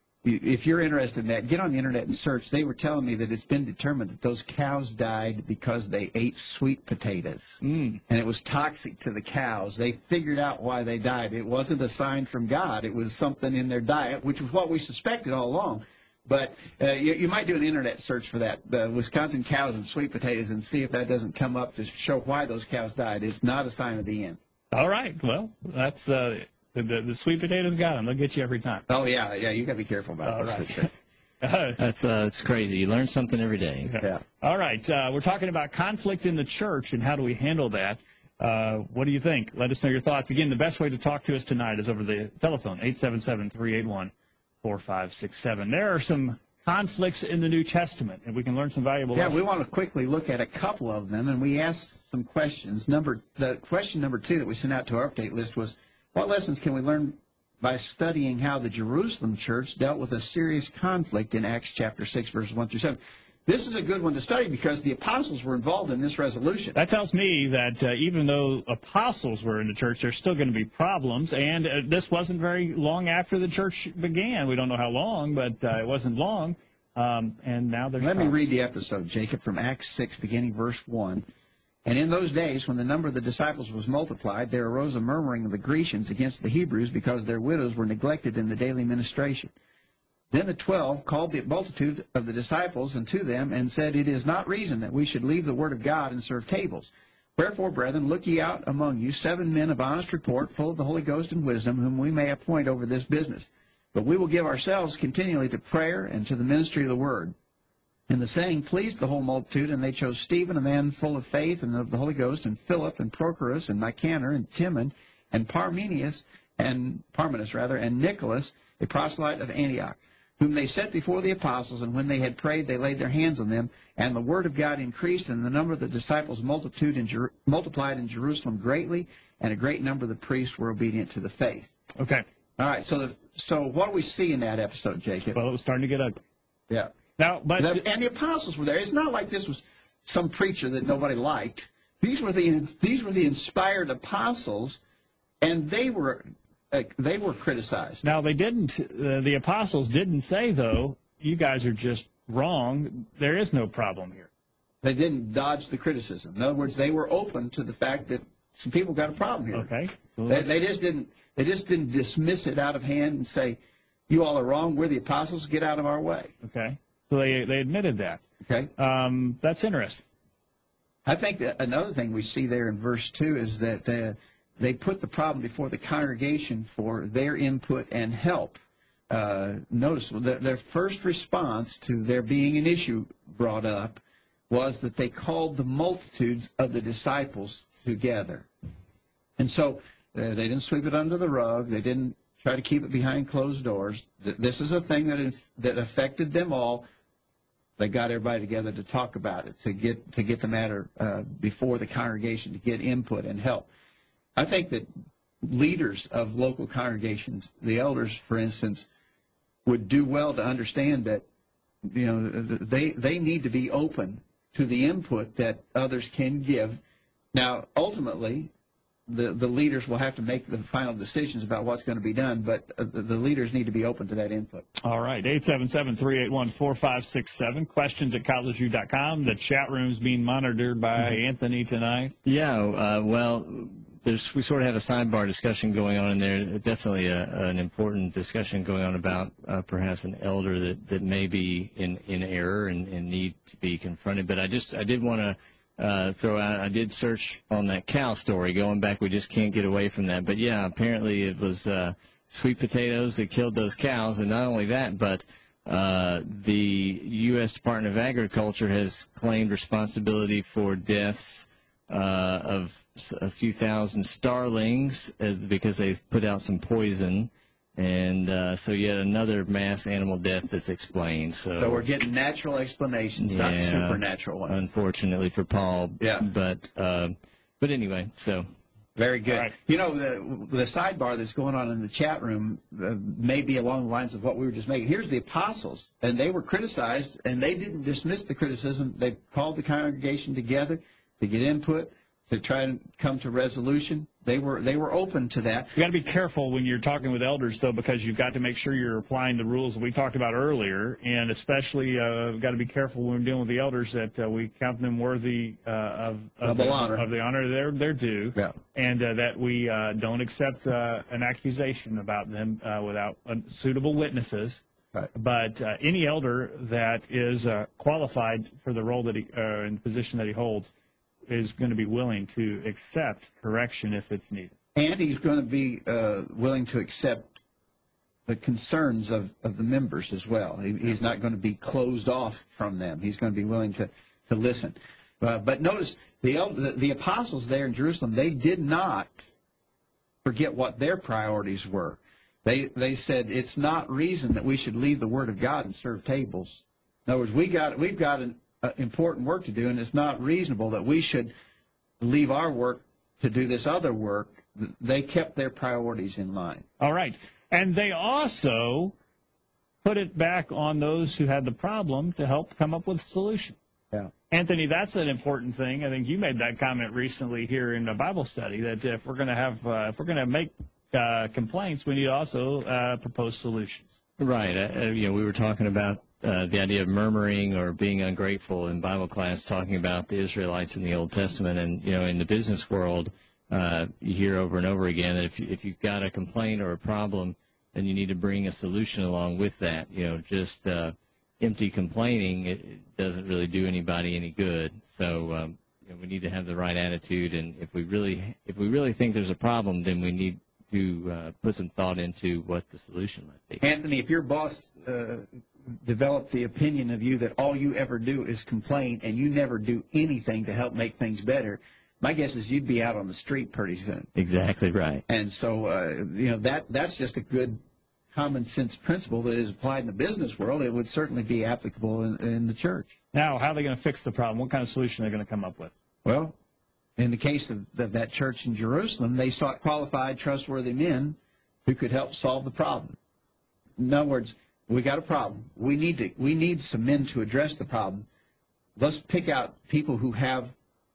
if you're interested in that, get on the internet and search. They were telling me that it's been determined that those cows died because they ate sweet potatoes, Mm. and it was toxic to the cows. They figured out why they died. It wasn't a sign from God. It was something in their diet, which was what we suspected all along. But uh, you, you might do an internet search for that, the Wisconsin cows and sweet potatoes, and see if that doesn't come up to show why those cows died. It's not a sign of the end. All right. Well, that's uh, the, the, the sweet potatoes got them. They'll get you every time. Oh, yeah, yeah, you got to be careful about All this. right. Uh, That's uh, it's crazy. You learn something every day. Yeah. All right. Uh, we're talking about conflict in the church and how do we handle that. Uh, what do you think? Let us know your thoughts. Again, the best way to talk to us tonight is over the telephone, eight seven seven, three eight one, four five six seven. There are some conflicts in the New Testament, and we can learn some valuable Yeah, lessons. we want to quickly look at a couple of them, and we asked some questions. Number the question number two that we sent out to our update list was, what lessons can we learn by studying how the Jerusalem church dealt with a serious conflict in Acts chapter six, verses one through seven? This is a good one to study because the apostles were involved in this resolution. That tells me that uh, even though apostles were in the church, there's still going to be problems. And uh, this wasn't very long after the church began. We don't know how long, but uh, it wasn't long. Um, and now there's Let me problems. read the episode, Jacob, from Acts six, beginning verse one. And in those days, when the number of the disciples was multiplied, there arose a murmuring of the Grecians against the Hebrews because their widows were neglected in the daily ministration. Then the twelve called the multitude of the disciples unto them and said, It is not reason that we should leave the word of God and serve tables. Wherefore, brethren, look ye out among you seven men of honest report, full of the Holy Ghost and wisdom, whom we may appoint over this business. But we will give ourselves continually to prayer and to the ministry of the word. And the saying pleased the whole multitude, and they chose Stephen, a man full of faith and of the Holy Ghost, and Philip, and Prochorus, and Nicanor, and Timon, and Parmenius, and Parmenas rather, and Nicholas, a proselyte of Antioch, whom they set before the apostles, and when they had prayed, they laid their hands on them, and the word of God increased, and the number of the disciples multitude in Jer- multiplied in Jerusalem greatly, and a great number of the priests were obedient to the faith. Okay. All right, so the, so what do we see in that episode, Jacob? Well, it was starting to get ugly. Yeah. Now, but The, and the apostles were there. It's not like this was some preacher that nobody liked. These were the these were the inspired apostles, and they were uh, they were criticized. Now they didn't. Uh, the apostles didn't say though, you guys are just wrong. There is no problem here. They didn't dodge the criticism. In other words, they were open to the fact that some people got a problem here. Okay. Well, They, they just didn't they just didn't dismiss it out of hand and say, "You all are wrong. We're the apostles. Get out of our way." Okay. So they they admitted that. Okay. Um, that's interesting. I think that another thing we see there in verse two is that uh, they put the problem before the congregation for their input and help. Uh, notice the, their first response to there being an issue brought up was that they called the multitudes of the disciples together. And so uh, they didn't sweep it under the rug. They didn't try to keep it behind closed doors. This is a thing that that affected them all. They got everybody together to talk about it, to get to get the matter uh, before the congregation, to get input and help. I think that leaders of local congregations, the elders, for instance, would do well to understand that, you know, they they need to be open to the input that others can give. Now, ultimately, the the leaders will have to make the final decisions about what's going to be done, but uh, the, the leaders need to be open to that input. All right, eight seven seven, three eight one, four five six seven. Questions at college view dot com. The chat room's being monitored by mm-hmm. Anthony tonight. Yeah, uh, well, there's we sort of have a sidebar discussion going on in there. Definitely a, an important discussion going on about uh, perhaps an elder that, that may be in, in error and, and need to be confronted. But I just I did want to Uh, throw out, I did search on that cow story. Going back, we just can't get away from that. But, yeah, apparently it was uh, sweet potatoes that killed those cows. And not only that, but uh, the U S Department of Agriculture has claimed responsibility for deaths uh, of a few thousand starlings uh, because they put out some poison. And uh, so yet another mass animal death that's explained. So, so we're getting natural explanations, yeah, not supernatural ones. Unfortunately for Paul. Yeah. But uh, but anyway, so. Very good. Right. You know, the the sidebar that's going on in the chat room uh, may be along the lines of what we were just making. Here's the apostles, and they were criticized, and they didn't dismiss the criticism. They called the congregation together to get input, to try and come to resolution. They were they were open to that. You got to be careful when you're talking with elders, though, because you've got to make sure you're applying the rules that we talked about earlier, and especially uh, got to be careful when we're dealing with the elders that uh, we count them worthy uh, of of, Double the, honor. of the honor they're they're due, Yeah. and uh, that we uh, don't accept uh, an accusation about them uh, without uh, suitable witnesses. Right. But uh, any elder that is uh, qualified for the role that he uh, in the position that he holds is going to be willing to accept correction if it's needed. And he's going to be uh, willing to accept the concerns of, of the members as well. He, he's not going to be closed off from them. He's going to be willing to, to listen. Uh, but notice, the, the the apostles there in Jerusalem, they did not forget what their priorities were. They they said it's not reason that we should leave the Word of God and serve tables. In other words, we got we've got an uh, important work to do, and it's not reasonable that we should leave our work to do this other work. They kept their priorities in line. All right. And they also put it back on those who had the problem to help come up with a solution. Yeah. Anthony, that's an important thing. I think you made that comment recently here in the Bible study that if we're going to have, uh, if we're going to make uh, complaints, we need to also uh, propose solutions. Right. Uh, you know, we were talking about uh, the idea of murmuring or being ungrateful in Bible class, talking about the Israelites in the Old Testament, and you know, in the business world, uh, you hear over and over again that if you, if you've got a complaint or a problem, then you need to bring a solution along with that. You know, just uh, empty complaining, it, it doesn't really do anybody any good. So um, you know, we need to have the right attitude, and if we really if we really think there's a problem, then we need to uh, put some thought into what the solution might be. Anthony, if your boss uh, developed the opinion of you that all you ever do is complain and you never do anything to help make things better, my guess is you'd be out on the street pretty soon. Exactly right. And so, uh, you know, that that's just a good common sense principle that is applied in the business world. It would certainly be applicable in, in the church. Now, how are they going to fix the problem? What kind of solution are they going to come up with? Well, in the case of, of that church in Jerusalem, they sought qualified, trustworthy men who could help solve the problem. In other words, we got a problem. We need to we need some men to address the problem. let's pick out people who have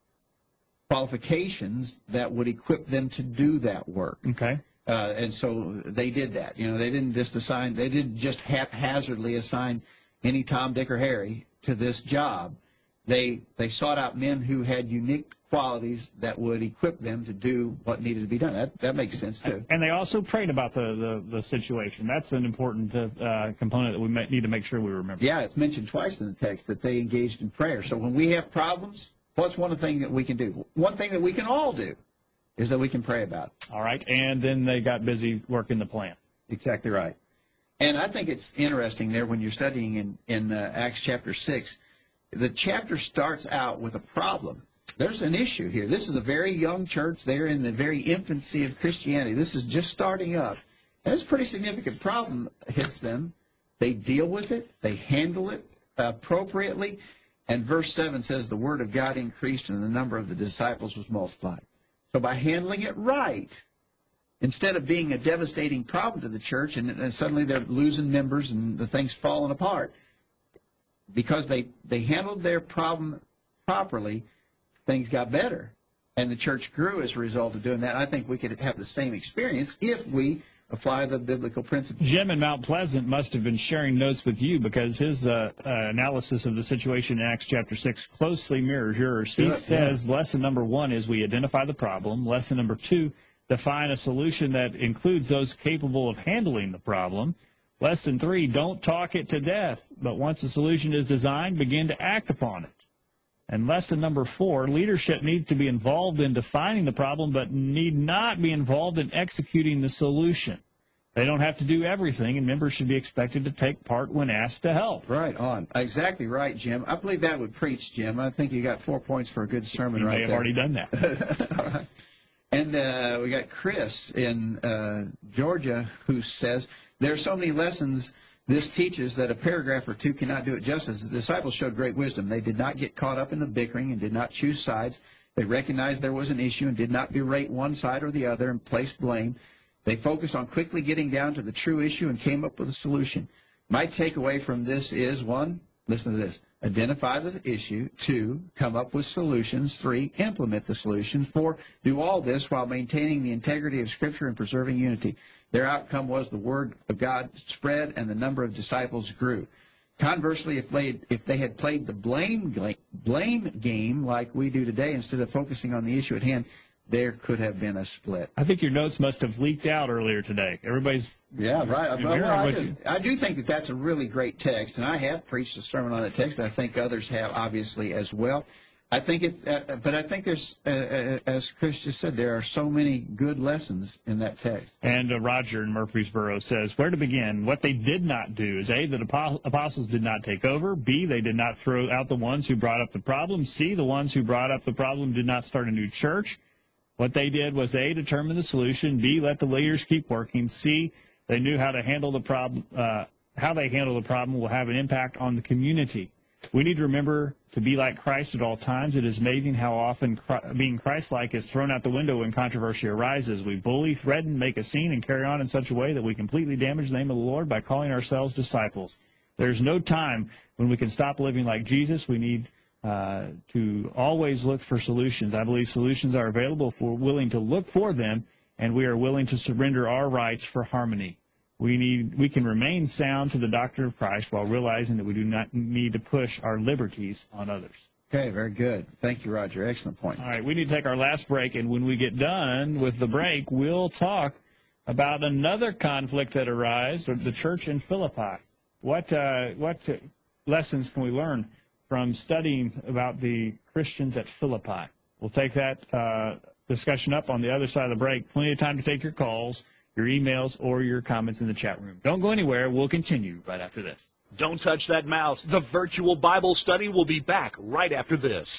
qualifications that would equip them to do that work. Okay. Uh, and so they did that. You know, they didn't just assign, they didn't just haphazardly assign any Tom, Dick, or Harry to this job. They they sought out men who had unique qualities that would equip them to do what needed to be done. That that makes sense too. And they also prayed about the, the, the situation. That's an important uh, component that we may, need to make sure we remember. Yeah, it's mentioned twice in the text that they engaged in prayer. So when we have problems, what's one thing that we can do? One thing that we can all do is that we can pray about it. All right, and then they got busy working the plan. Exactly right. And I think it's interesting there when you're studying in, in uh, Acts chapter six, the chapter starts out with a problem. There's an issue here. This is a very young church. They're in the very infancy of Christianity. This is just starting up. And it's a pretty significant problem hits them. They deal with it. They handle it appropriately. And verse seven says the word of God increased and the number of the disciples was multiplied. So by handling it right, instead of being a devastating problem to the church and, and suddenly they're losing members and the thing's falling apart, because they, they handled their problem properly, things got better. And the church grew as a result of doing that. I think we could have the same experience if we apply the biblical principles. Jim in Mount Pleasant must have been sharing notes with you because his uh, uh, analysis of the situation in Acts chapter six closely mirrors yours. He Good, says yeah. lesson number one is we identify the problem. Lesson number two, define a solution that includes those capable of handling the problem. Lesson three, don't talk it to death, but once a solution is designed, begin to act upon it. And lesson number four, leadership needs to be involved in defining the problem, but need not be involved in executing the solution. They don't have to do everything, and members should be expected to take part when asked to help. Right on. Exactly right, Jim. I believe that would preach, Jim. I think you got four points for a good sermon You right may have there. already done that. All right. And uh, we got Chris in uh, Georgia who says, there are so many lessons this teaches that a paragraph or two cannot do it justice. The disciples showed great wisdom. They did not get caught up in the bickering and did not choose sides. They recognized there was an issue and did not berate one side or the other and place blame. They focused on quickly getting down to the true issue and came up with a solution. My takeaway from this is, one, listen to this, identify the issue. Two, come up with solutions. Three, implement the solution. Four, do all this while maintaining the integrity of Scripture and preserving unity. Their outcome was the word of God spread and the number of disciples grew. Conversely, if they, if they had played the blame, blame game like we do today instead of focusing on the issue at hand, there could have been a split. I think your notes must have leaked out earlier today. Everybody's Yeah, right. I'm Well, hearing I, what do, you- I do think that that's a really great text, and I have preached a sermon on that text. I think others have, obviously, as well. I think it's, uh, but I think there's, uh, uh, as Chris just said, there are so many good lessons in that text. And uh, Roger in Murfreesboro says, where to begin? What they did not do is, A, the apo- apostles did not take over. B, they did not throw out the ones who brought up the problem. C, the ones who brought up the problem did not start a new church. What they did was, A, determine the solution. B, let the leaders keep working. C, they knew how to handle the problem. Uh, how they handle the problem will have an impact on the community. We need to remember to be like Christ at all times. It is amazing how often being Christ-like is thrown out the window when controversy arises. We bully, threaten, make a scene, and carry on in such a way that we completely damage the name of the Lord by calling ourselves disciples. There's no time when we can stop living like Jesus. We need uh, to always look for solutions. I believe solutions are available if we're willing to look for them, and we are willing to surrender our rights for harmony. We need, we can remain sound to the doctrine of Christ while realizing that we do not need to push our liberties on others. Okay, very good. Thank you, Roger. Excellent point. All right, we need to take our last break, and when we get done with the break, we'll talk about another conflict that arose, the church in Philippi. What, uh, what lessons can we learn from studying about the Christians at Philippi? We'll take that uh, discussion up on the other side of the break. Plenty of time to take your calls, your emails, or your comments in the chat room. Don't go anywhere. We'll continue right after this. Don't touch that mouse. The virtual Bible study will be back right after this.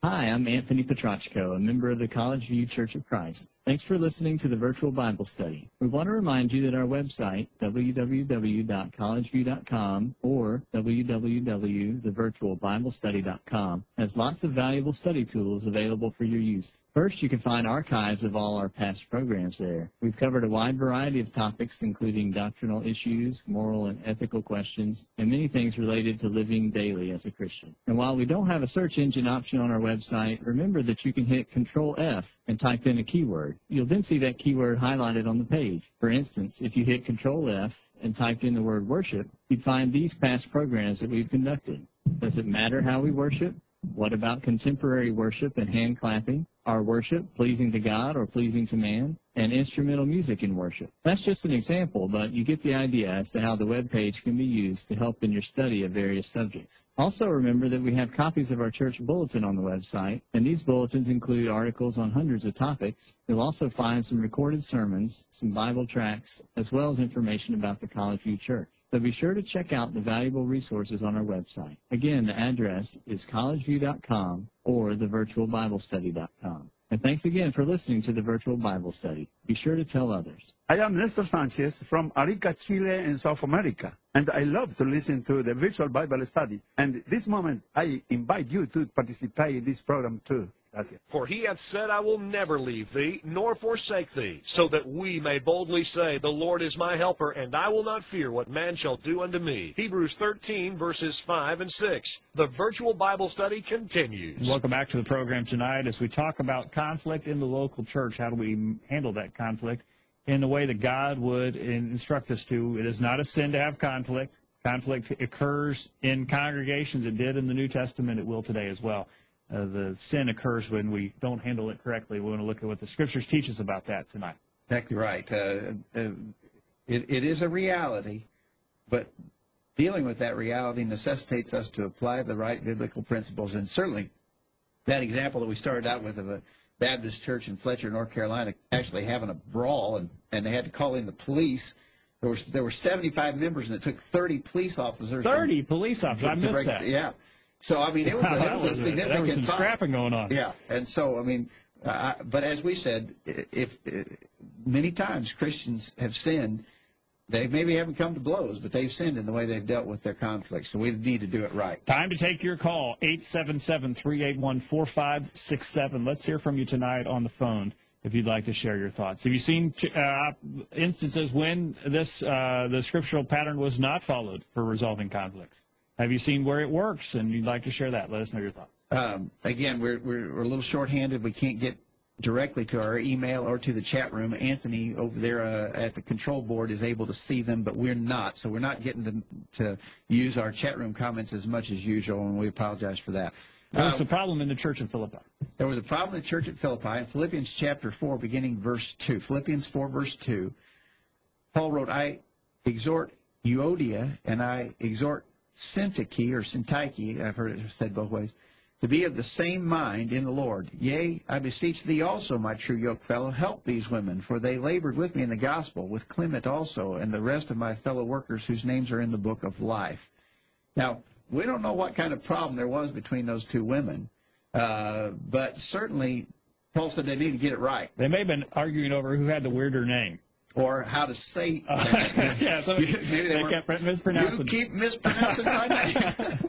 Hi, I'm Anthony Petrachko, a member of the College View Church of Christ. Thanks for listening to the virtual Bible study. We want to remind you that our website, w w w dot college view dot com or w w w dot the virtual bible study dot com, has lots of valuable study tools available for your use. First, you can find archives of all our past programs there. We've covered a wide variety of topics, including doctrinal issues, moral and ethical questions, and many things related to living daily as a Christian. And while we don't have a search engine option on our website, remember that you can hit Control F and type in a keyword. You'll then see that keyword highlighted on the page. For instance, if you hit Control F and typed in the word worship, you'd find these past programs that we've conducted. Does it matter how we worship? What about contemporary worship and hand clapping? Our worship pleasing to God or pleasing to man? And instrumental music in worship. That's just an example, but you get the idea as to how the web page can be used to help in your study of various subjects. Also remember that we have copies of our church bulletin on the website, and these bulletins include articles on hundreds of topics. You'll also find some recorded sermons, some Bible tracts, as well as information about the College View Church. So be sure to check out the valuable resources on our website. Again, the address is college view dot com or the virtual bible study dot com. And thanks again for listening to the Virtual Bible Study. Be sure to tell others. I am Nestor Sanchez from Arica, Chile in South America, and I love to listen to the Virtual Bible Study. And this moment, I invite you to participate in this program too. Gracias. For he hath said, I will never leave thee, nor forsake thee, so that we may boldly say, the Lord is my helper, and I will not fear what man shall do unto me. Hebrews thirteen, verses five and six. The Virtual Bible Study continues. Welcome back to the program tonight as we talk about conflict in the local church. How do we handle that conflict in the way that God would instruct us to? It is not a sin to have conflict. Conflict occurs in congregations. It did in the New Testament. It will today as well. Uh, the sin occurs when we don't handle it correctly. We want to look at what the Scriptures teach us about that tonight. Exactly right. Uh, uh, it, it is a reality, but dealing with that reality necessitates us to apply the right biblical principles. And certainly that example that we started out with of a Baptist church in Fletcher, North Carolina, actually having a brawl, and, and they had to call in the police. There were, there were seventy-five members, and it took thirty police officers. thirty to, police officers? I missed that. Yeah. So, I mean, it was a, it was a significant There was some fight. scrapping going on. Yeah, and so, I mean, uh, but as we said, if, if many times Christians have sinned, they maybe haven't come to blows, but they've sinned in the way they've dealt with their conflicts, so we need to do it right. Time to take your call, eight seven seven, three eight one, four five six seven. Let's hear from you tonight on the phone if you'd like to share your thoughts. Have you seen uh, instances when this uh, the scriptural pattern was not followed for resolving conflicts? Have you seen where it works, and you'd like to share that? Let us know your thoughts. Um, again, we're, we're, we're a little short-handed. We can't get directly to our email or to the chat room. Anthony over there uh, at the control board is able to see them, but we're not. So we're not getting to, to use our chat room comments as much as usual, and we apologize for that. There was uh, a problem in the church in Philippi. There was a problem in the church at Philippi. In Philippians chapter four, beginning verse two. Philippians four, verse two, Paul wrote, I exhort Euodia, and I exhort Syntyche, or Syntyche, I've heard it said both ways, to be of the same mind in the Lord. Yea, I beseech thee also, my true yokefellow, help these women, for they labored with me in the gospel, with Clement also, and the rest of my fellow workers whose names are in the book of life. Now, we don't know what kind of problem there was between those two women, uh, but certainly Paul said they need to get it right. They may have been arguing over who had the weirder name. Or how to say uh, yeah, so maybe they, they kept mispronouncing. You keep mispronouncing my name.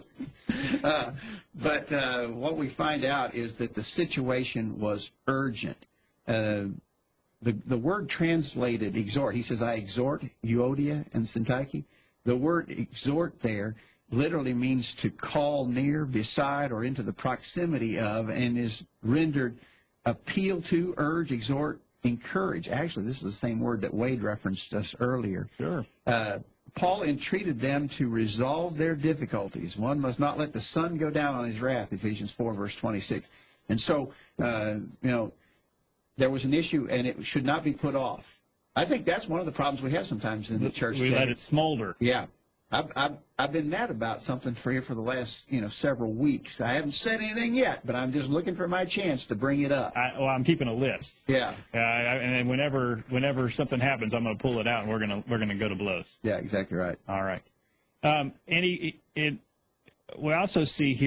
uh, but uh, what we find out is that the situation was urgent. Uh, the the word translated exhort, he says, I exhort Euodia and Syntyche. The word exhort there literally means to call near, beside, or into the proximity of, and is rendered appeal to, urge, exhort, encourage. Actually, this is the same word that Wade referenced us earlier. Sure. Uh, Paul entreated them to resolve their difficulties. One must not let the sun go down on his wrath, Ephesians four, verse twenty-six. And so, uh, you know, there was an issue, and it should not be put off. I think that's one of the problems we have sometimes in the church. We today. let it smolder. Yeah. I've, I've, I've been mad about something for you for the last, you know, several weeks. I haven't said anything yet, but I'm just looking for my chance to bring it up. I, well, I'm keeping a list. Yeah. Uh, and then whenever whenever something happens, I'm going to pull it out, and we're going to we're going to go to blows. Yeah, exactly right. All right. Um, any it, we also see here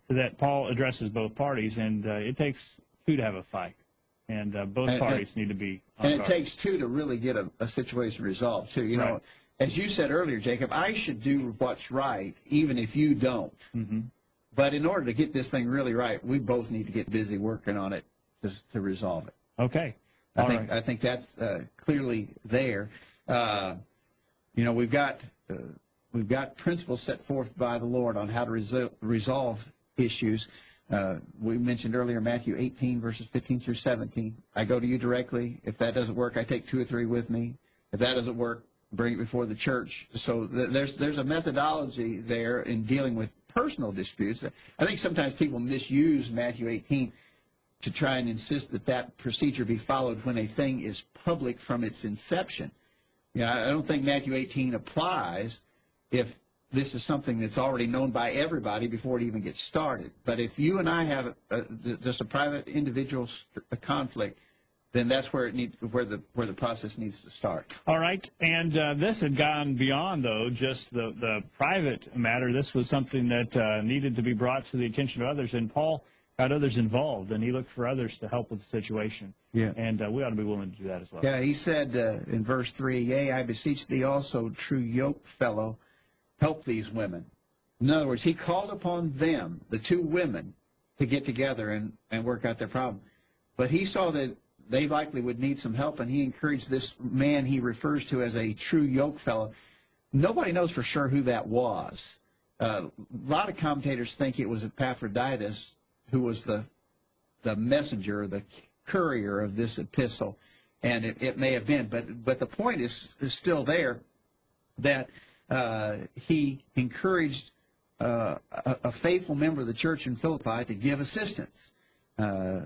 that Paul addresses both parties, and uh, it takes two to have a fight, and uh, both and, parties and, need to be on And it guard. takes two to really get a, a situation resolved, too. You Right. know, as you said earlier, Jacob, I should do what's right, even if you don't. Mm-hmm. But in order to get this thing really right, we both need to get busy working on it to, to resolve it. Okay. I All think right. I think that's uh, clearly there. Uh, you know, we've got uh, we've got principles set forth by the Lord on how to resol- resolve issues. Uh, we mentioned earlier Matthew eighteen verses fifteen through seventeen. I go to you directly. If that doesn't work, I take two or three with me. If that doesn't work, bring it before the church. So th- there's there's a methodology there in dealing with personal disputes. I think sometimes people misuse Matthew eighteen to try and insist that that procedure be followed when a thing is public from its inception. Yeah, I don't think Matthew eighteen applies if this is something that's already known by everybody before it even gets started. But if you and I have a, a, just a private individual a conflict, then that's where it needs, where the where the process needs to start. All right, and uh, this had gone beyond, though, just the, the private matter. This was something that uh, needed to be brought to the attention of others, and Paul got others involved, and he looked for others to help with the situation. Yeah. And uh, we ought to be willing to do that as well. Yeah, he said uh, in verse three, Yea, I beseech thee also, true yoke fellow, help these women. In other words, he called upon them, the two women, to get together and, and work out their problem. But he saw that they likely would need some help, and he encouraged this man he refers to as a true yoke fellow. Nobody knows for sure who that was. Uh, a lot of commentators think it was Epaphroditus, who was the the messenger, the courier of this epistle, and it, it may have been. But but the point is, is still there, that uh, he encouraged uh, a, a faithful member of the church in Philippi to give assistance. Uh,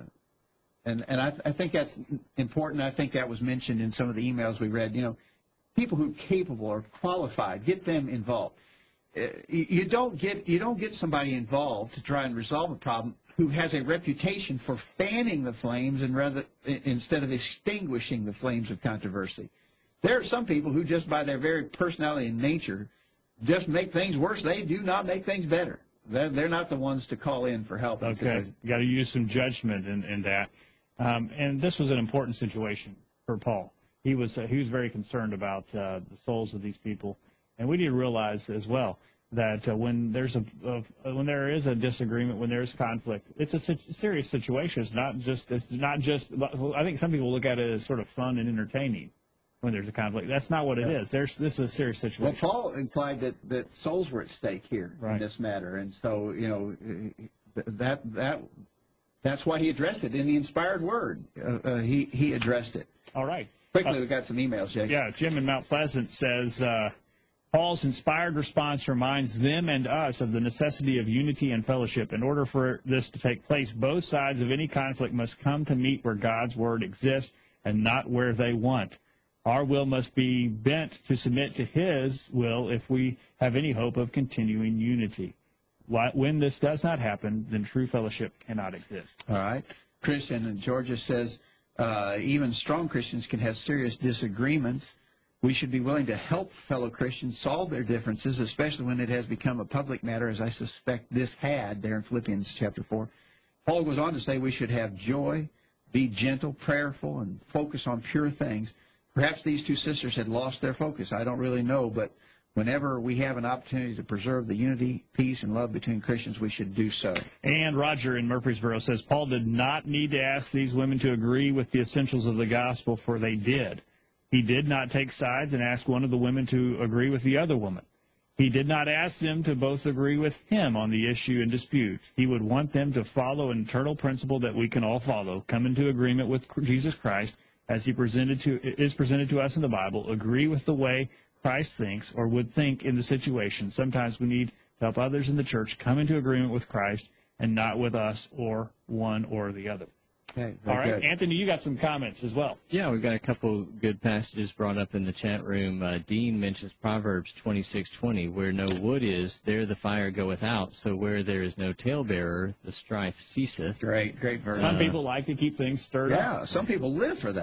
And and I, th- I think that's important. I think that was mentioned in some of the emails we read. You know, people who are capable or qualified, get them involved. Uh, you, you don't get you don't get somebody involved to try and resolve a problem who has a reputation for fanning the flames and rather instead of extinguishing the flames of controversy. There are some people who just by their very personality and nature just make things worse. They do not make things better. They're, they're not the ones to call in for help. Okay, you got to use some judgment in, in that. Um, and this was an important situation for Paul. He was uh, he was very concerned about uh, the souls of these people, and we need to realize as well that uh, when there's a, a when there is a disagreement, when there's conflict, it's a si- serious situation. It's not just it's not just. I think some people look at it as sort of fun and entertaining when there's a conflict. That's not what it Yeah. is. There's this is a serious situation. Well, Paul implied that, that souls were at stake here Right. in this matter, and so you know that that that's why he addressed it in the inspired word. Uh, uh, he he addressed it. All right. Quickly, Uh, we've got some emails, Jake. Yeah, Jim in Mount Pleasant says, uh, Paul's inspired response reminds them and us of the necessity of unity and fellowship. In order for this to take place, both sides of any conflict must come to meet where God's word exists and not where they want. Our will must be bent to submit to his will if we have any hope of continuing unity. When this does not happen, then true fellowship cannot exist. All right. Christian in Georgia says, uh, even strong Christians can have serious disagreements. We should be willing to help fellow Christians solve their differences, especially when it has become a public matter, as I suspect this had there in Philippians chapter four. Paul goes on to say we should have joy, be gentle, prayerful, and focus on pure things. Perhaps these two sisters had lost their focus. I don't really know, but whenever we have an opportunity to preserve the unity, peace, and love between Christians, we should do so. And Roger in Murfreesboro says, Paul did not need to ask these women to agree with the essentials of the gospel, for they did. He did not take sides and ask one of the women to agree with the other woman. He did not ask them to both agree with him on the issue in dispute. He would want them to follow an eternal principle that we can all follow, come into agreement with Jesus Christ as he presented to is presented to us in the Bible, agree with the way Christ thinks or would think in the situation. Sometimes we need to help others in the church come into agreement with Christ and not with us or one or the other. Okay, All right, good. Anthony, you got some comments as well. Yeah, we've got a couple good passages brought up in the chat room. Uh, Dean mentions Proverbs twenty-six twenty, where no wood is, there the fire goeth out. So where there is no talebearer, the strife ceaseth. Great, great verse. Some people like to keep things stirred up. Yeah, some people live for that.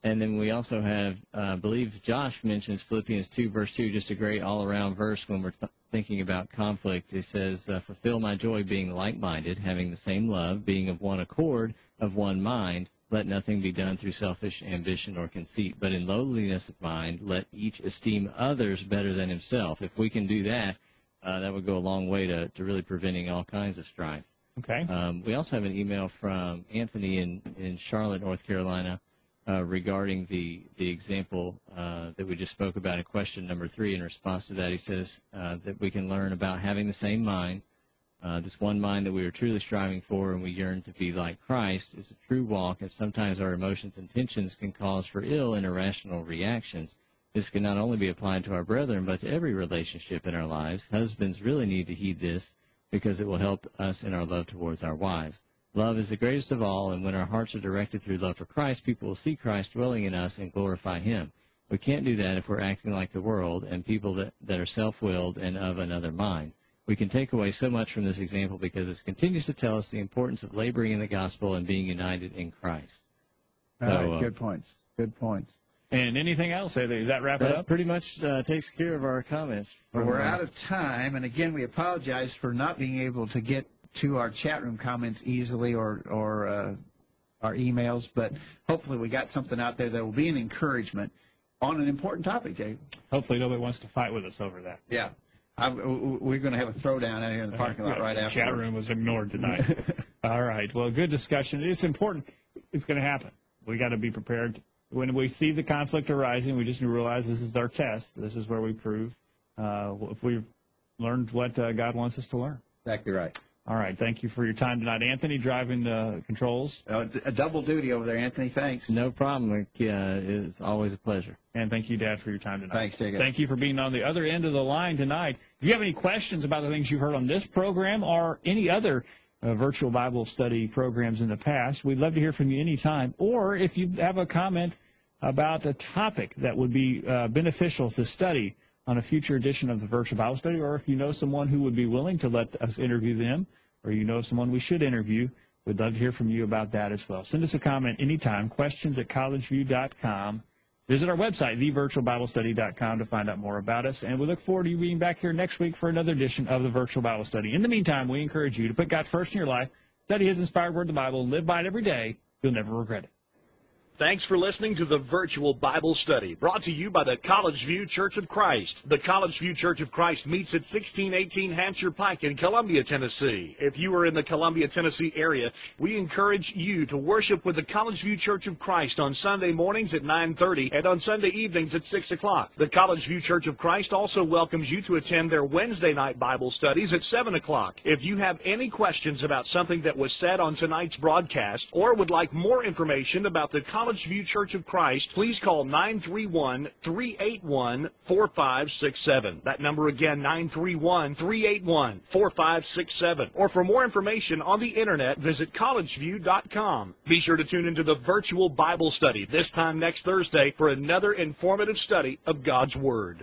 And then we also have, uh, I believe Josh mentions Philippians two, verse two, just a great all-around verse when we're th- thinking about conflict. It says, uh, fulfill my joy being like-minded, having the same love, being of one accord, of one mind. Let nothing be done through selfish ambition or conceit, but in lowliness of mind, let each esteem others better than himself. If we can do that, uh, that would go a long way to, to really preventing all kinds of strife. Okay. Um, we also have an email from Anthony in, in Charlotte, North Carolina, uh, regarding the, the example uh, that we just spoke about in question number three. In response to that, he says uh, that we can learn about having the same mind, uh, this one mind that we are truly striving for and we yearn to be like Christ is a true walk, and sometimes our emotions and tensions can cause for ill and irrational reactions. This can not only be applied to our brethren, but to every relationship in our lives. Husbands really need to heed this, because it will help us in our love towards our wives. Love is the greatest of all, and when our hearts are directed through love for Christ, people will see Christ dwelling in us and glorify Him. We can't do that if we're acting like the world and people that, that are self-willed and of another mind. We can take away so much from this example because it continues to tell us the importance of laboring in the gospel and being united in Christ. All So, right, uh, good points. Good points. And anything else? Does that wrap it That up? pretty much uh, takes care of our comments. Well, we're from, uh, out of time, and again, we apologize for not being able to get to our chat room comments easily or, or uh, our emails, but hopefully we got something out there that will be an encouragement on an important topic, Jay. Hopefully nobody wants to fight with us over that. Yeah. I, we're going to have a throwdown out here in the parking lot right the after. chat room was ignored tonight. All right. Well, good discussion. It's important. It's going to happen. We got to be prepared. When we see the conflict arising, we just realize this is our test. This is where we prove uh, if we've learned what uh, God wants us to learn. Exactly right. All right. Thank you for your time tonight. Anthony, driving the controls. Uh, a double duty over there, Anthony. Thanks. No problem. Uh, it's always a pleasure. And thank you, Dad, for your time tonight. Thanks, Jacob. Thank you for being on the other end of the line tonight. If you have any questions about the things you've heard on this program or any other uh, virtual Bible study programs in the past, we'd love to hear from you anytime. Or if you have a comment about a topic that would be uh, beneficial to study on a future edition of the Virtual Bible Study, or if you know someone who would be willing to let us interview them, or you know someone we should interview, we'd love to hear from you about that as well. Send us a comment anytime, questions at college view dot com. Visit our website, the virtual bible study dot com, to find out more about us, and we look forward to you being back here next week for another edition of the Virtual Bible Study. In the meantime, we encourage you to put God first in your life, study His inspired word, the Bible, and live by it every day. You'll never regret it. Thanks for listening to the Virtual Bible Study, brought to you by the College View Church of Christ. The College View Church of Christ meets at sixteen eighteen Hampshire Pike in Columbia, Tennessee. If you are in the Columbia, Tennessee area, we encourage you to worship with the College View Church of Christ on Sunday mornings at nine thirty and on Sunday evenings at six o'clock. The College View Church of Christ also welcomes you to attend their Wednesday night Bible studies at seven o'clock. If you have any questions about something that was said on tonight's broadcast or would like more information about the College College View Church of Christ, please call nine three one, three eight one, four five six seven. That number again, nine three one, three eight one, four five six seven. Or for more information on the internet, visit college view dot com. Be sure to tune into the Virtual Bible Study this time next Thursday for another informative study of God's Word.